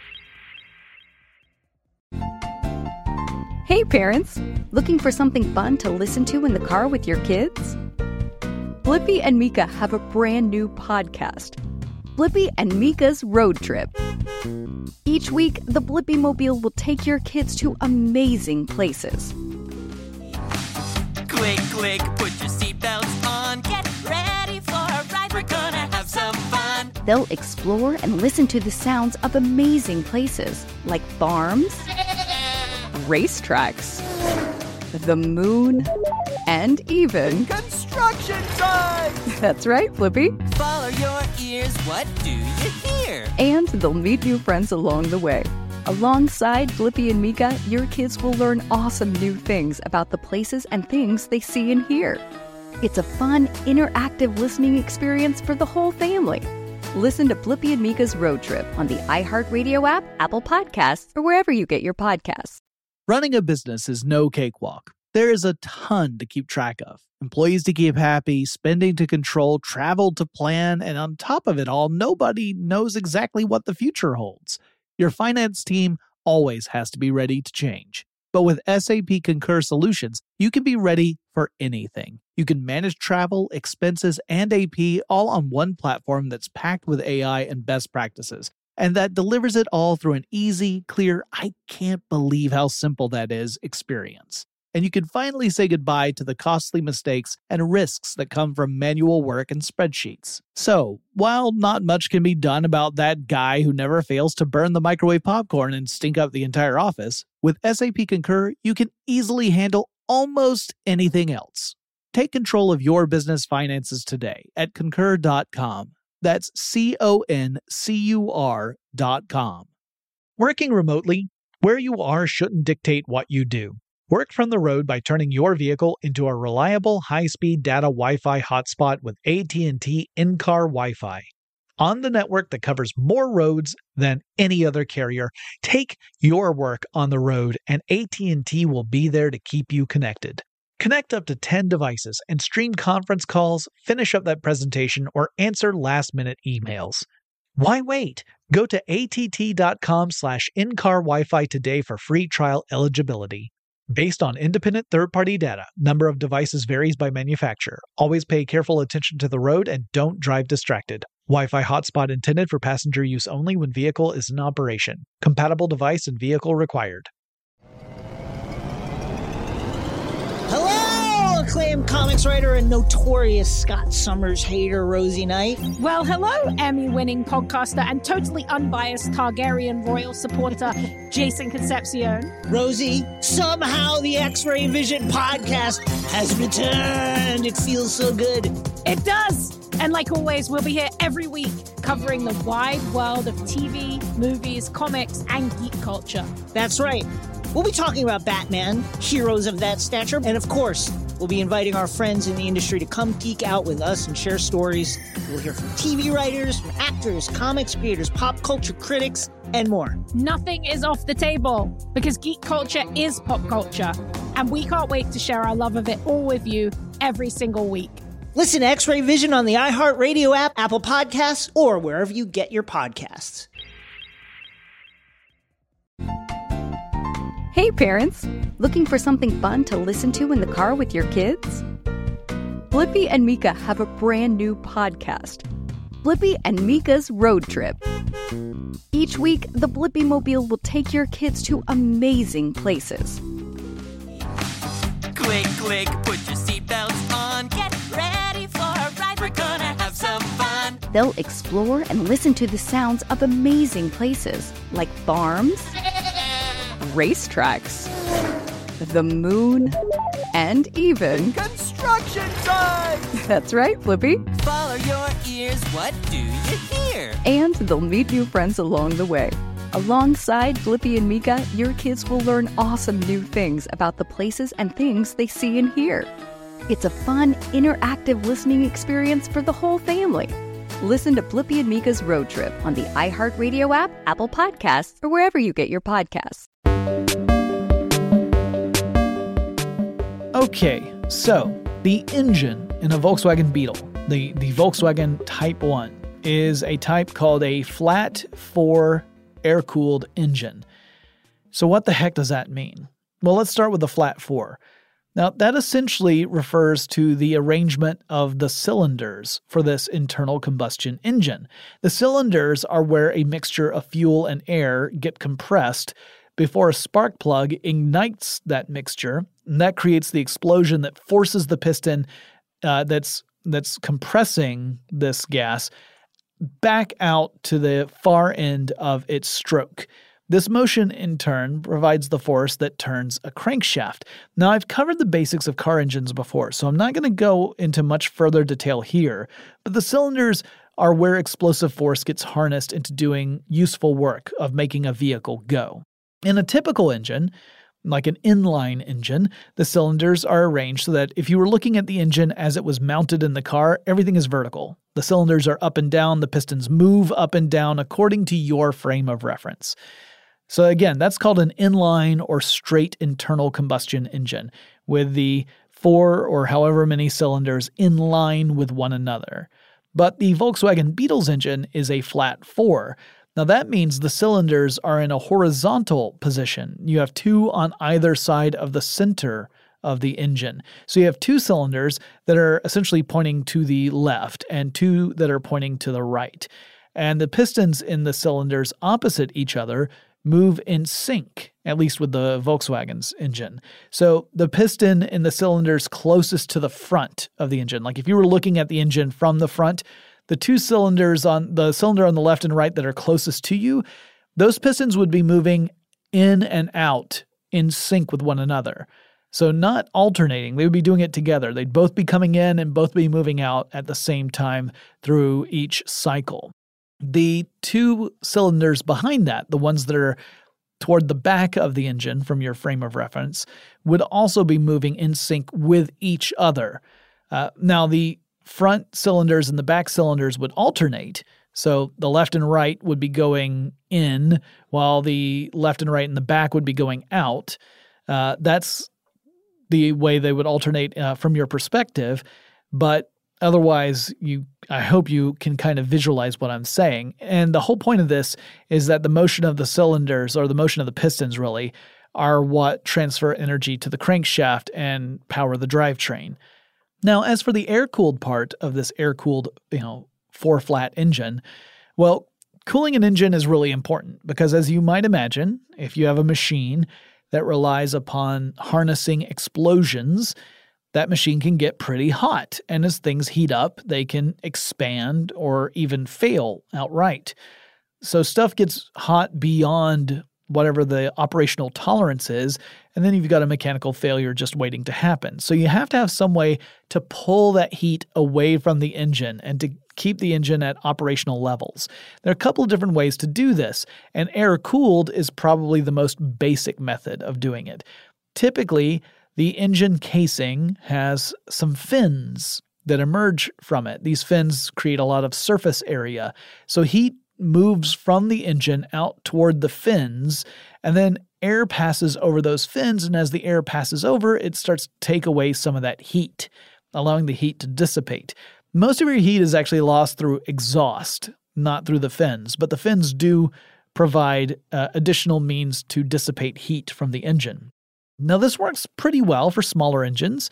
Hey parents, looking for something fun to listen to in the car with your kids? Blippi and Mika have a brand new podcast, Blippi and Mika's Road Trip. Each week, the Blippi Mobile will take your kids to amazing places. Click, click, put your seatbelts on. Get ready for a ride. We're gonna have some fun. They'll explore and listen to the sounds of amazing places like farms, racetracks, the moon, and even Construction sites! That's right, Blippi. Follow your ears, what do you hear? And they'll meet new friends along the way. Alongside Blippi and Mika, your kids will learn awesome new things about the places and things they see and hear. It's a fun, interactive listening experience for the whole family. Listen to Blippi and Mika's Road Trip on the iHeartRadio app, Apple Podcasts, or wherever you get your podcasts. Running a business is no cakewalk. There is a ton to keep track of. Employees to keep happy, spending to control, travel to plan, and on top of it all, nobody knows exactly what the future holds. Your finance team always has to be ready to change. But with SAP Concur Solutions, you can be ready for anything. You can manage travel, expenses, and AP all on one platform that's packed with AI and best practices, and that delivers it all through an easy, clear, I can't believe how simple that is experience. And you can finally say goodbye to the costly mistakes and risks that come from manual work and spreadsheets. So, while not much can be done about that guy who never fails to burn the microwave popcorn and stink up the entire office, with SAP Concur, you can easily handle almost anything else. Take control of your business finances today at concur.com. That's CONCUR.com. Working remotely, where you are shouldn't dictate what you do. Work from the road by turning your vehicle into a reliable high-speed data Wi-Fi hotspot with AT&T in-car Wi-Fi. On the network that covers more roads than any other carrier, take your work on the road and AT&T will be there to keep you connected. Connect up to 10 devices and stream conference calls, finish up that presentation, or answer last-minute emails. Why wait? Go to att.com/in-car Wi-Fi today for free trial eligibility. Based on independent third-party data, number of devices varies by manufacturer. Always pay careful attention to the road and don't drive distracted. Wi-Fi hotspot intended for passenger use only when vehicle is in operation. Compatible device and vehicle required. Hello, acclaimed comics writer and notorious Scott Summers hater, Rosie Knight. Well, hello, Emmy-winning podcaster and totally unbiased Targaryen royal supporter, Jason Concepcion. Rosie, somehow the X-Ray Vision podcast has returned. It feels so good. It does. And like always, we'll be here every week covering the wide world of TV, movies, comics, and geek culture. That's right. We'll be talking about Batman, heroes of that stature, and of course, we'll be inviting our friends in the industry to come geek out with us and share stories. We'll hear from TV writers, from actors, comics creators, pop culture critics, and more. Nothing is off the table because geek culture is pop culture, and we can't wait to share our love of it all with you every single week. Listen to X-Ray Vision on the iHeartRadio app, Apple Podcasts, or wherever you get your podcasts. Hey parents, looking for something fun to listen to in the car with your kids? Blippi and Mika have a brand new podcast, Blippi and Mika's Road Trip. Each week, the Blippi Mobile will take your kids to amazing places. Click, click, put your seatbelts on. Get ready for a ride. We're gonna have some fun. They'll explore and listen to the sounds of amazing places like farms, racetracks, the moon, and even Construction site! That's right, Blippi. Follow your ears. What do you hear? And they'll meet new friends along the way. Alongside Blippi and Mika, your kids will learn awesome new things about the places and things they see and hear. It's a fun, interactive listening experience for the whole family. Listen to Blippi and Mika's Road Trip on the iHeartRadio app, Apple Podcasts, or wherever you get your podcasts. Okay, so the engine in a Volkswagen Beetle, the Volkswagen Type 1, is a type called a flat 4 air-cooled engine. So what the heck does that mean? Well, let's start with the flat 4. Now, that essentially refers to the arrangement of the cylinders for this internal combustion engine. The cylinders are where a mixture of fuel and air get compressed before a spark plug ignites that mixture, and that creates the explosion that forces the piston that's compressing this gas back out to the far end of its stroke. This motion, in turn, provides the force that turns a crankshaft. Now, I've covered the basics of car engines before, so I'm not going to go into much further detail here, but the cylinders are where explosive force gets harnessed into doing useful work of making a vehicle go. In a typical engine, like an inline engine, the cylinders are arranged so that if you were looking at the engine as it was mounted in the car, everything is vertical. The cylinders are up and down, the pistons move up and down according to your frame of reference. So again, that's called an inline or straight internal combustion engine. with the 4 or however many cylinders in line with one another. But the Volkswagen Beetle's engine is a flat 4. Now that means the cylinders are in a horizontal position. You have 2 on either side of the center of the engine. So you have 2 cylinders that are essentially pointing to the left and 2 that are pointing to the right. And the pistons in the cylinders opposite each other move in sync, at least with the Volkswagen's engine. So the piston in the cylinders closest to the front of the engine, like if you were looking at the engine from the front, the 2 cylinders on the cylinder on the left and right that are closest to you, those pistons would be moving in and out in sync with one another. So not alternating, they would be doing it together. They'd both be coming in and both be moving out at the same time through each cycle. The 2 cylinders behind that, the ones that are toward the back of the engine from your frame of reference, would also be moving in sync with each other. Now, the front cylinders and the back cylinders would alternate. So the left and right would be going in, while the left and right and the back would be going out. That's the way they would alternate from your perspective. But otherwise, I hope you can kind of visualize what I'm saying. And the whole point of this is that the motion of the cylinders, or the motion of the pistons really, are what transfer energy to the crankshaft and power the drivetrain. Now, as for the air-cooled part of this air-cooled, 4-flat engine, well, cooling an engine is really important because, as you might imagine, if you have a machine that relies upon harnessing explosions, that machine can get pretty hot, and as things heat up, they can expand or even fail outright. So stuff gets hot beyond whatever the operational tolerance is, and then you've got a mechanical failure just waiting to happen. So you have to have some way to pull that heat away from the engine and to keep the engine at operational levels. There are a couple of different ways to do this, and air-cooled is probably the most basic method of doing it. Typically, the engine casing has some fins that emerge from it. These fins create a lot of surface area. So heat moves from the engine out toward the fins, and then air passes over those fins, and as the air passes over, it starts to take away some of that heat, allowing the heat to dissipate. Most of your heat is actually lost through exhaust, not through the fins, but the fins do provide additional means to dissipate heat from the engine. Now, this works pretty well for smaller engines,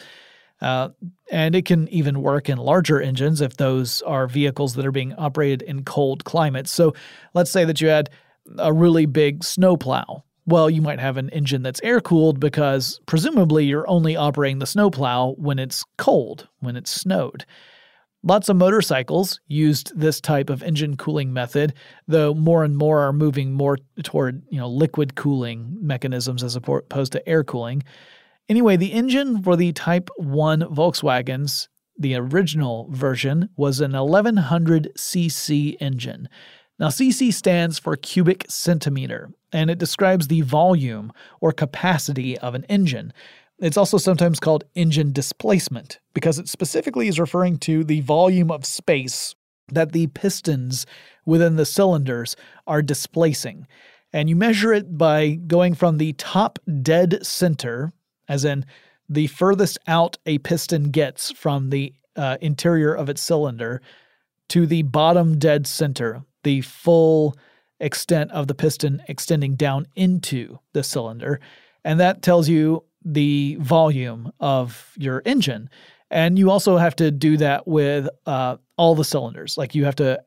and it can even work in larger engines if those are vehicles that are being operated in cold climates. So let's say that you had a really big snowplow. Well, you might have an engine that's air-cooled because presumably you're only operating the snowplow when it's cold, when it's snowed. Lots of motorcycles used this type of engine cooling method, though more and more are moving more toward, liquid cooling mechanisms as opposed to air cooling. Anyway, the engine for the Type 1 Volkswagens, the original version, was an 1100cc engine. Now, cc stands for cubic centimeter, and it describes the volume or capacity of an engine. It's also sometimes called engine displacement because it specifically is referring to the volume of space that the pistons within the cylinders are displacing. And you measure it by going from the top dead center, as in the furthest out a piston gets from the interior of its cylinder, to the bottom dead center, the full extent of the piston extending down into the cylinder. And that tells you the volume of your engine. And you also have to do that with all the cylinders. Like you have to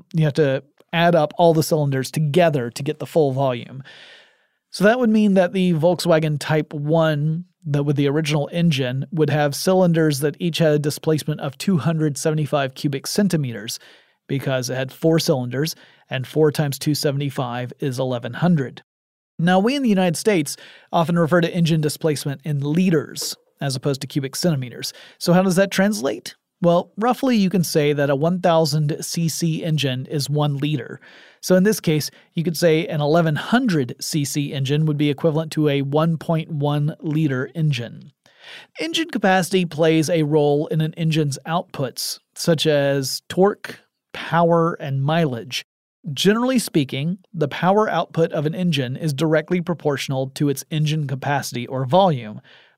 add up all the cylinders together to get the full volume. So that would mean that the Volkswagen Type 1, with the original engine, would have cylinders that each had a displacement of 275 cubic centimeters because it had 4 cylinders, and 4 times 275 is 1100. Now, we in the United States often refer to engine displacement in liters as opposed to cubic centimeters. So how does that translate? Well, roughly you can say that a 1000cc engine is 1 liter. So in this case, you could say an 1100cc engine would be equivalent to a 1.1 liter engine. Engine capacity plays a role in an engine's outputs, such as torque, power, and mileage. Generally speaking, the power output of an engine is directly proportional to its engine capacity or volume.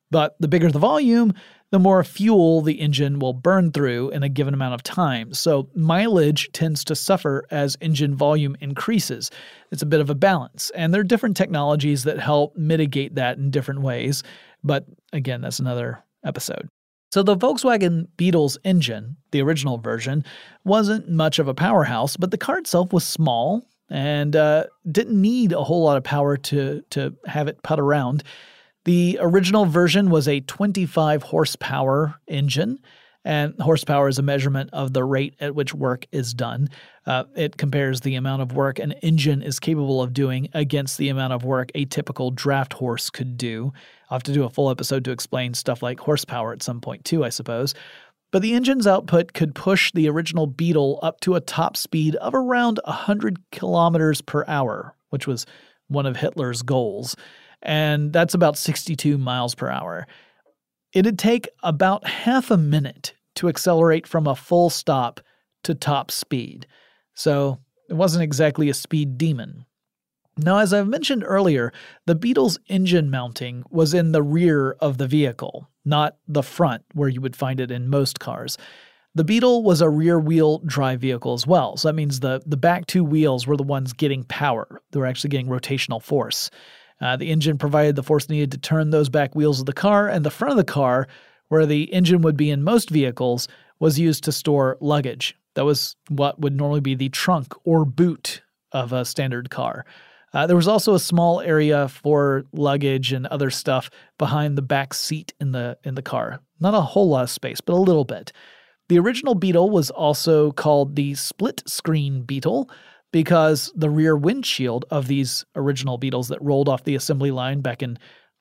But the bigger the volume, the more fuel the engine will burn through in a given amount of time. So mileage tends to suffer as engine volume increases. It's a bit of a balance. And there are different technologies that help mitigate that in different ways. But again, that's another episode. So the Volkswagen Beetle's engine, the original version, wasn't much of a powerhouse, but the car itself was small and didn't need a whole lot of power to have it putt around. The original version was a 25 horsepower engine, and horsepower is a measurement of the rate at which work is done. It compares the amount of work an engine is capable of doing against the amount of work a typical draft horse could do. I'll have to do a full episode to explain stuff like horsepower at some point too, I suppose. But the engine's output could push the original Beetle up to a top speed of around 100 kilometers per hour, which was one of Hitler's goals. And that's about 62 miles per hour. It'd take about half a minute to accelerate from a full stop to top speed. So it wasn't exactly a speed demon. Now, as I've mentioned earlier, the Beetle's engine mounting was in the rear of the vehicle, not the front where you would find it in most cars. The Beetle was a rear-wheel drive vehicle as well, so that means the back two wheels were the ones getting power. They were actually getting rotational force. The engine provided the force needed to turn those back wheels of the car, and the front of the car, where the engine would be in most vehicles, was used to store luggage. That was what would normally be the trunk or boot of a standard car. There was also a small area for luggage and other stuff behind the back seat in the car. Not a whole lot of space, but a little bit. The original Beetle was also called the split-screen Beetle, because the rear windshield of these original Beetles that rolled off the assembly line back in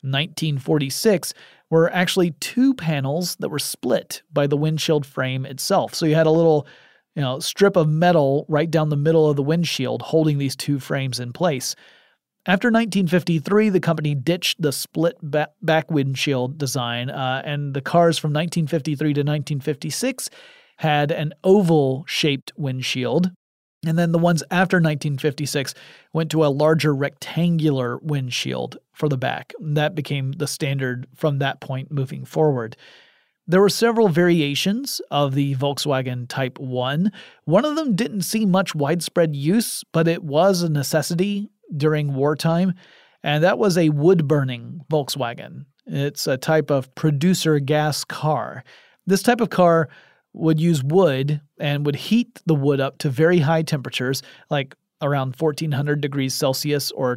1946 were actually two panels that were split by the windshield frame itself. So you had a little, strip of metal right down the middle of the windshield holding these two frames in place. After 1953, the company ditched the split back windshield design, and the cars from 1953 to 1956 had an oval-shaped windshield. And then the ones after 1956 went to a larger rectangular windshield for the back. That became the standard from that point moving forward. There were several variations of the Volkswagen Type 1. One of them didn't see much widespread use, but it was a necessity during wartime, and that was a wood-burning Volkswagen. It's a type of producer gas car. This type of car would use wood and would heat the wood up to very high temperatures, like around 1400 degrees Celsius or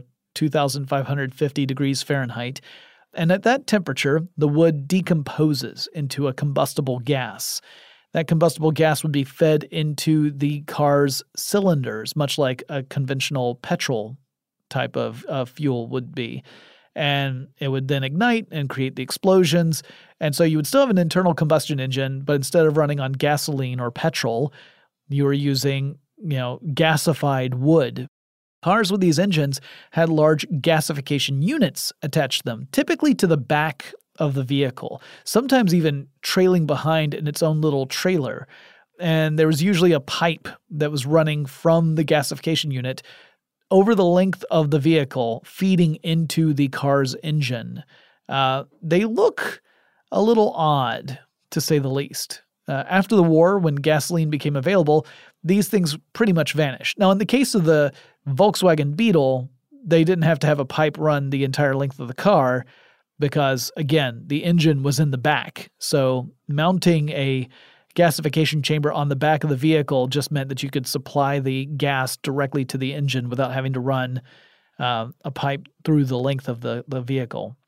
2550 degrees Fahrenheit. And at that temperature, the wood decomposes into a combustible gas. That combustible gas would be fed into the car's cylinders, much like a conventional petrol type of fuel would be. And it would then ignite and create the explosions. And so you would still have an internal combustion engine, but instead of running on gasoline or petrol, you were using, gasified wood. Cars with these engines had large gasification units attached to them, typically to the back of the vehicle, sometimes even trailing behind in its own little trailer. And there was usually a pipe that was running from the gasification unit over the length of the vehicle, feeding into the car's engine. They look a little odd, to say the least. After the war, when gasoline became available, these things pretty much vanished. Now, in the case of the Volkswagen Beetle, they didn't have to have a pipe run the entire length of the car because, again, the engine was in the back. So mounting a gasification chamber on the back of the vehicle just meant that you could supply the gas directly to the engine without having to run a pipe through the length of the vehicle.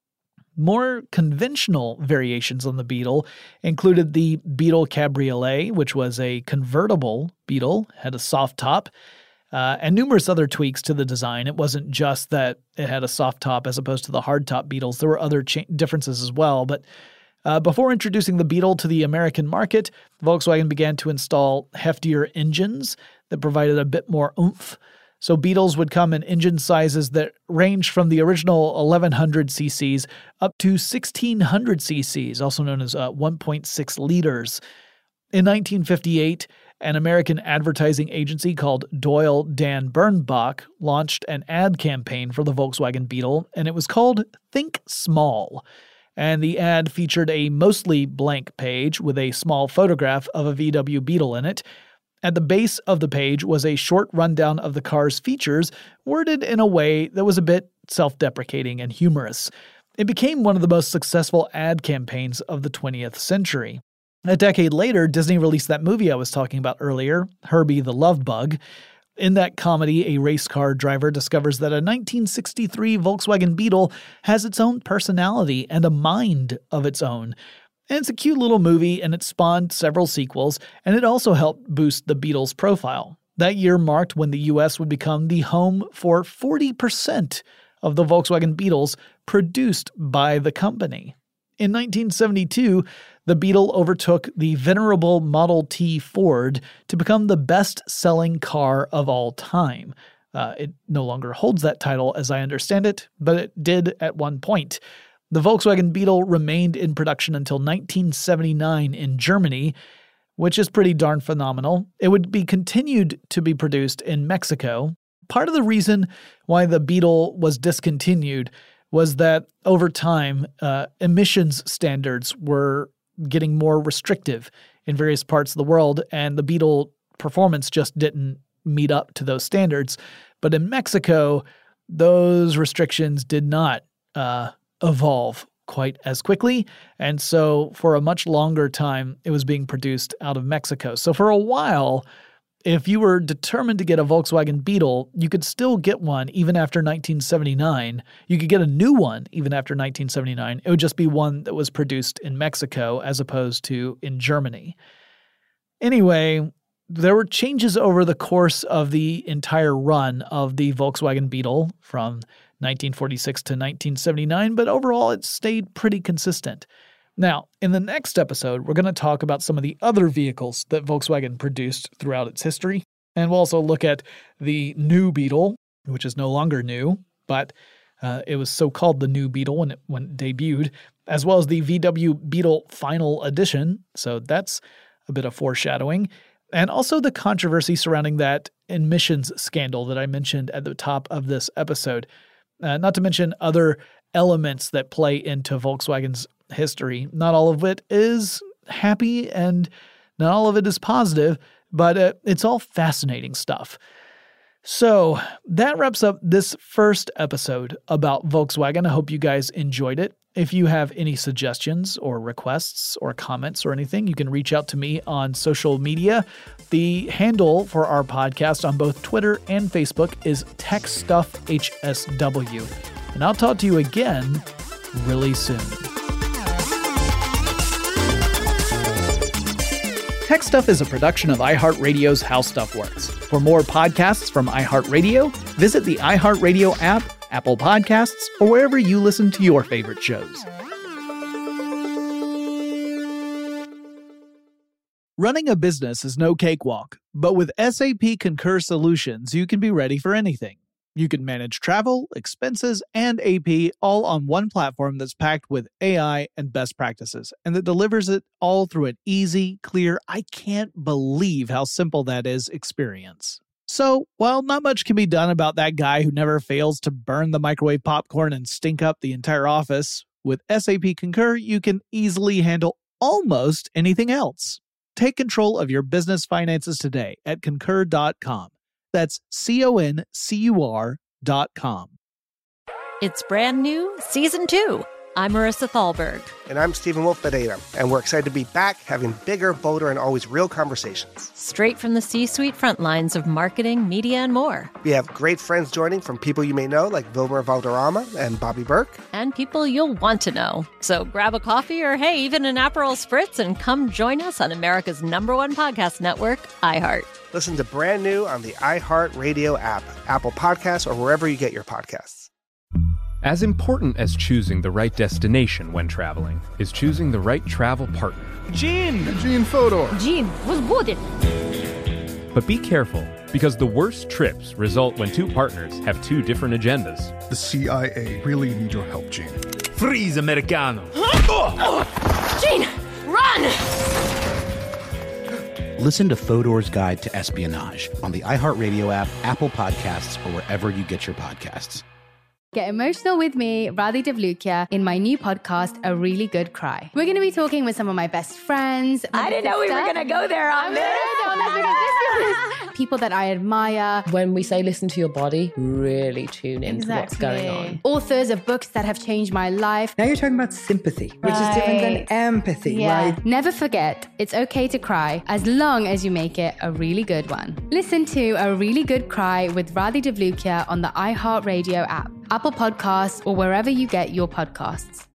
More conventional variations on the Beetle included the Beetle Cabriolet, which was a convertible Beetle, had a soft top, and numerous other tweaks to the design. It wasn't just that it had a soft top as opposed to the hardtop Beetles. There were other differences as well, but before introducing the Beetle to the American market, Volkswagen began to install heftier engines that provided a bit more oomph. So Beetles would come in engine sizes that ranged from the original 1100 cc's up to 1600 cc's, also known as 1.6 liters. In 1958, an American advertising agency called Doyle Dan Bernbach launched an ad campaign for the Volkswagen Beetle, and it was called Think Small. and the ad featured a mostly blank page with a small photograph of a VW Beetle in it. At the base of the page was a short rundown of the car's features, worded in a way that was a bit self-deprecating and humorous. It became one of the most successful ad campaigns of the 20th century. A decade later, Disney released that movie I was talking about earlier, Herbie the Love Bug. In that comedy, a race car driver discovers that a 1963 Volkswagen Beetle has its own personality and a mind of its own. And it's a cute little movie, and it spawned several sequels, and it also helped boost the Beetle's profile. That year marked when the U.S. would become the home for 40% of the Volkswagen Beetles produced by the company. In 1972, the Beetle overtook the venerable Model T Ford to become the best-selling car of all time. It no longer holds that title, as I understand it, but it did at one point. The Volkswagen Beetle remained in production until 1979 in Germany, which is pretty darn phenomenal. It would be continued to be produced in Mexico. Part of the reason why the Beetle was discontinued was that over time, emissions standards were getting more restrictive in various parts of the world, and the Beetle performance just didn't meet up to those standards. But in Mexico, those restrictions did not evolve quite as quickly, and so for a much longer time, it was being produced out of Mexico. So for a while, if you were determined to get a Volkswagen Beetle, you could still get one even after 1979. You could get a new one even after 1979. It would just be one that was produced in Mexico as opposed to in Germany. Anyway, there were changes over the course of the entire run of the Volkswagen Beetle from 1946 to 1979, but overall it stayed pretty consistent. Now, in the next episode, we're going to talk about some of the other vehicles that Volkswagen produced throughout its history, and we'll also look at the new Beetle, which is no longer new, but it was so called the new Beetle when it debuted, as well as the VW Beetle Final Edition, so that's a bit of foreshadowing, and also the controversy surrounding that emissions scandal that I mentioned at the top of this episode. Not to mention other elements that play into Volkswagen's history. Not all of it is happy and not all of it is positive, but it's all fascinating stuff. So that wraps up this first episode about Volkswagen. I hope you guys enjoyed it. If you have any suggestions or requests or comments or anything, you can reach out to me on social media. The handle for our podcast on both Twitter and Facebook is TechStuffHSW. And I'll talk to you again really soon. Tech Stuff is a production of iHeartRadio's How Stuff Works. For more podcasts from iHeartRadio, visit the iHeartRadio app, Apple Podcasts, or wherever you listen to your favorite shows. Running a business is no cakewalk, but with SAP Concur Solutions, you can be ready for anything. You can manage travel, expenses, and AP all on one platform that's packed with AI and best practices, and that delivers it all through an easy, clear, I can't believe how simple that is experience. So, while not much can be done about that guy who never fails to burn the microwave popcorn and stink up the entire office, with SAP Concur, you can easily handle almost anything else. Take control of your business finances today at Concur.com. That's CONCUR.com. It's brand new, Season 2. I'm Marissa Thalberg. And I'm Stephen Wolf-Bedeta, and we're excited to be back having bigger, bolder, and always real conversations. Straight from the C-suite front lines of marketing, media, and more. We have great friends joining from people you may know, like Wilmer Valderrama and Bobby Burke. And people you'll want to know. So grab a coffee or, hey, even an Aperol Spritz and come join us on America's #1 podcast network, iHeart. Listen to Brand New on the iHeartRadio app, Apple Podcasts, or wherever you get your podcasts. As important as choosing the right destination when traveling is choosing the right travel partner. Gene Fodor. Gene, was good. But be careful, because the worst trips result when two partners have two different agendas. The CIA really need your help, Gene. Freeze, Americano. Gene, run! Listen to Fodor's Guide to Espionage on the iHeartRadio app, Apple Podcasts, or wherever you get your podcasts. Get emotional with me, Radhi Devlukia, in my new podcast, A Really Good Cry. We're going to be talking with some of my best friends. I didn't know we were going to go there on this. People that I admire. When we say listen to your body, really tune into what's going on. Authors of books that have changed my life. Now you're talking about sympathy, which is different than empathy, right? Never forget, it's okay to cry as long as you make it a really good one. Listen to A Really Good Cry with Radhi Devlukia on the iHeartRadio app, Apple Podcasts, or wherever you get your podcasts.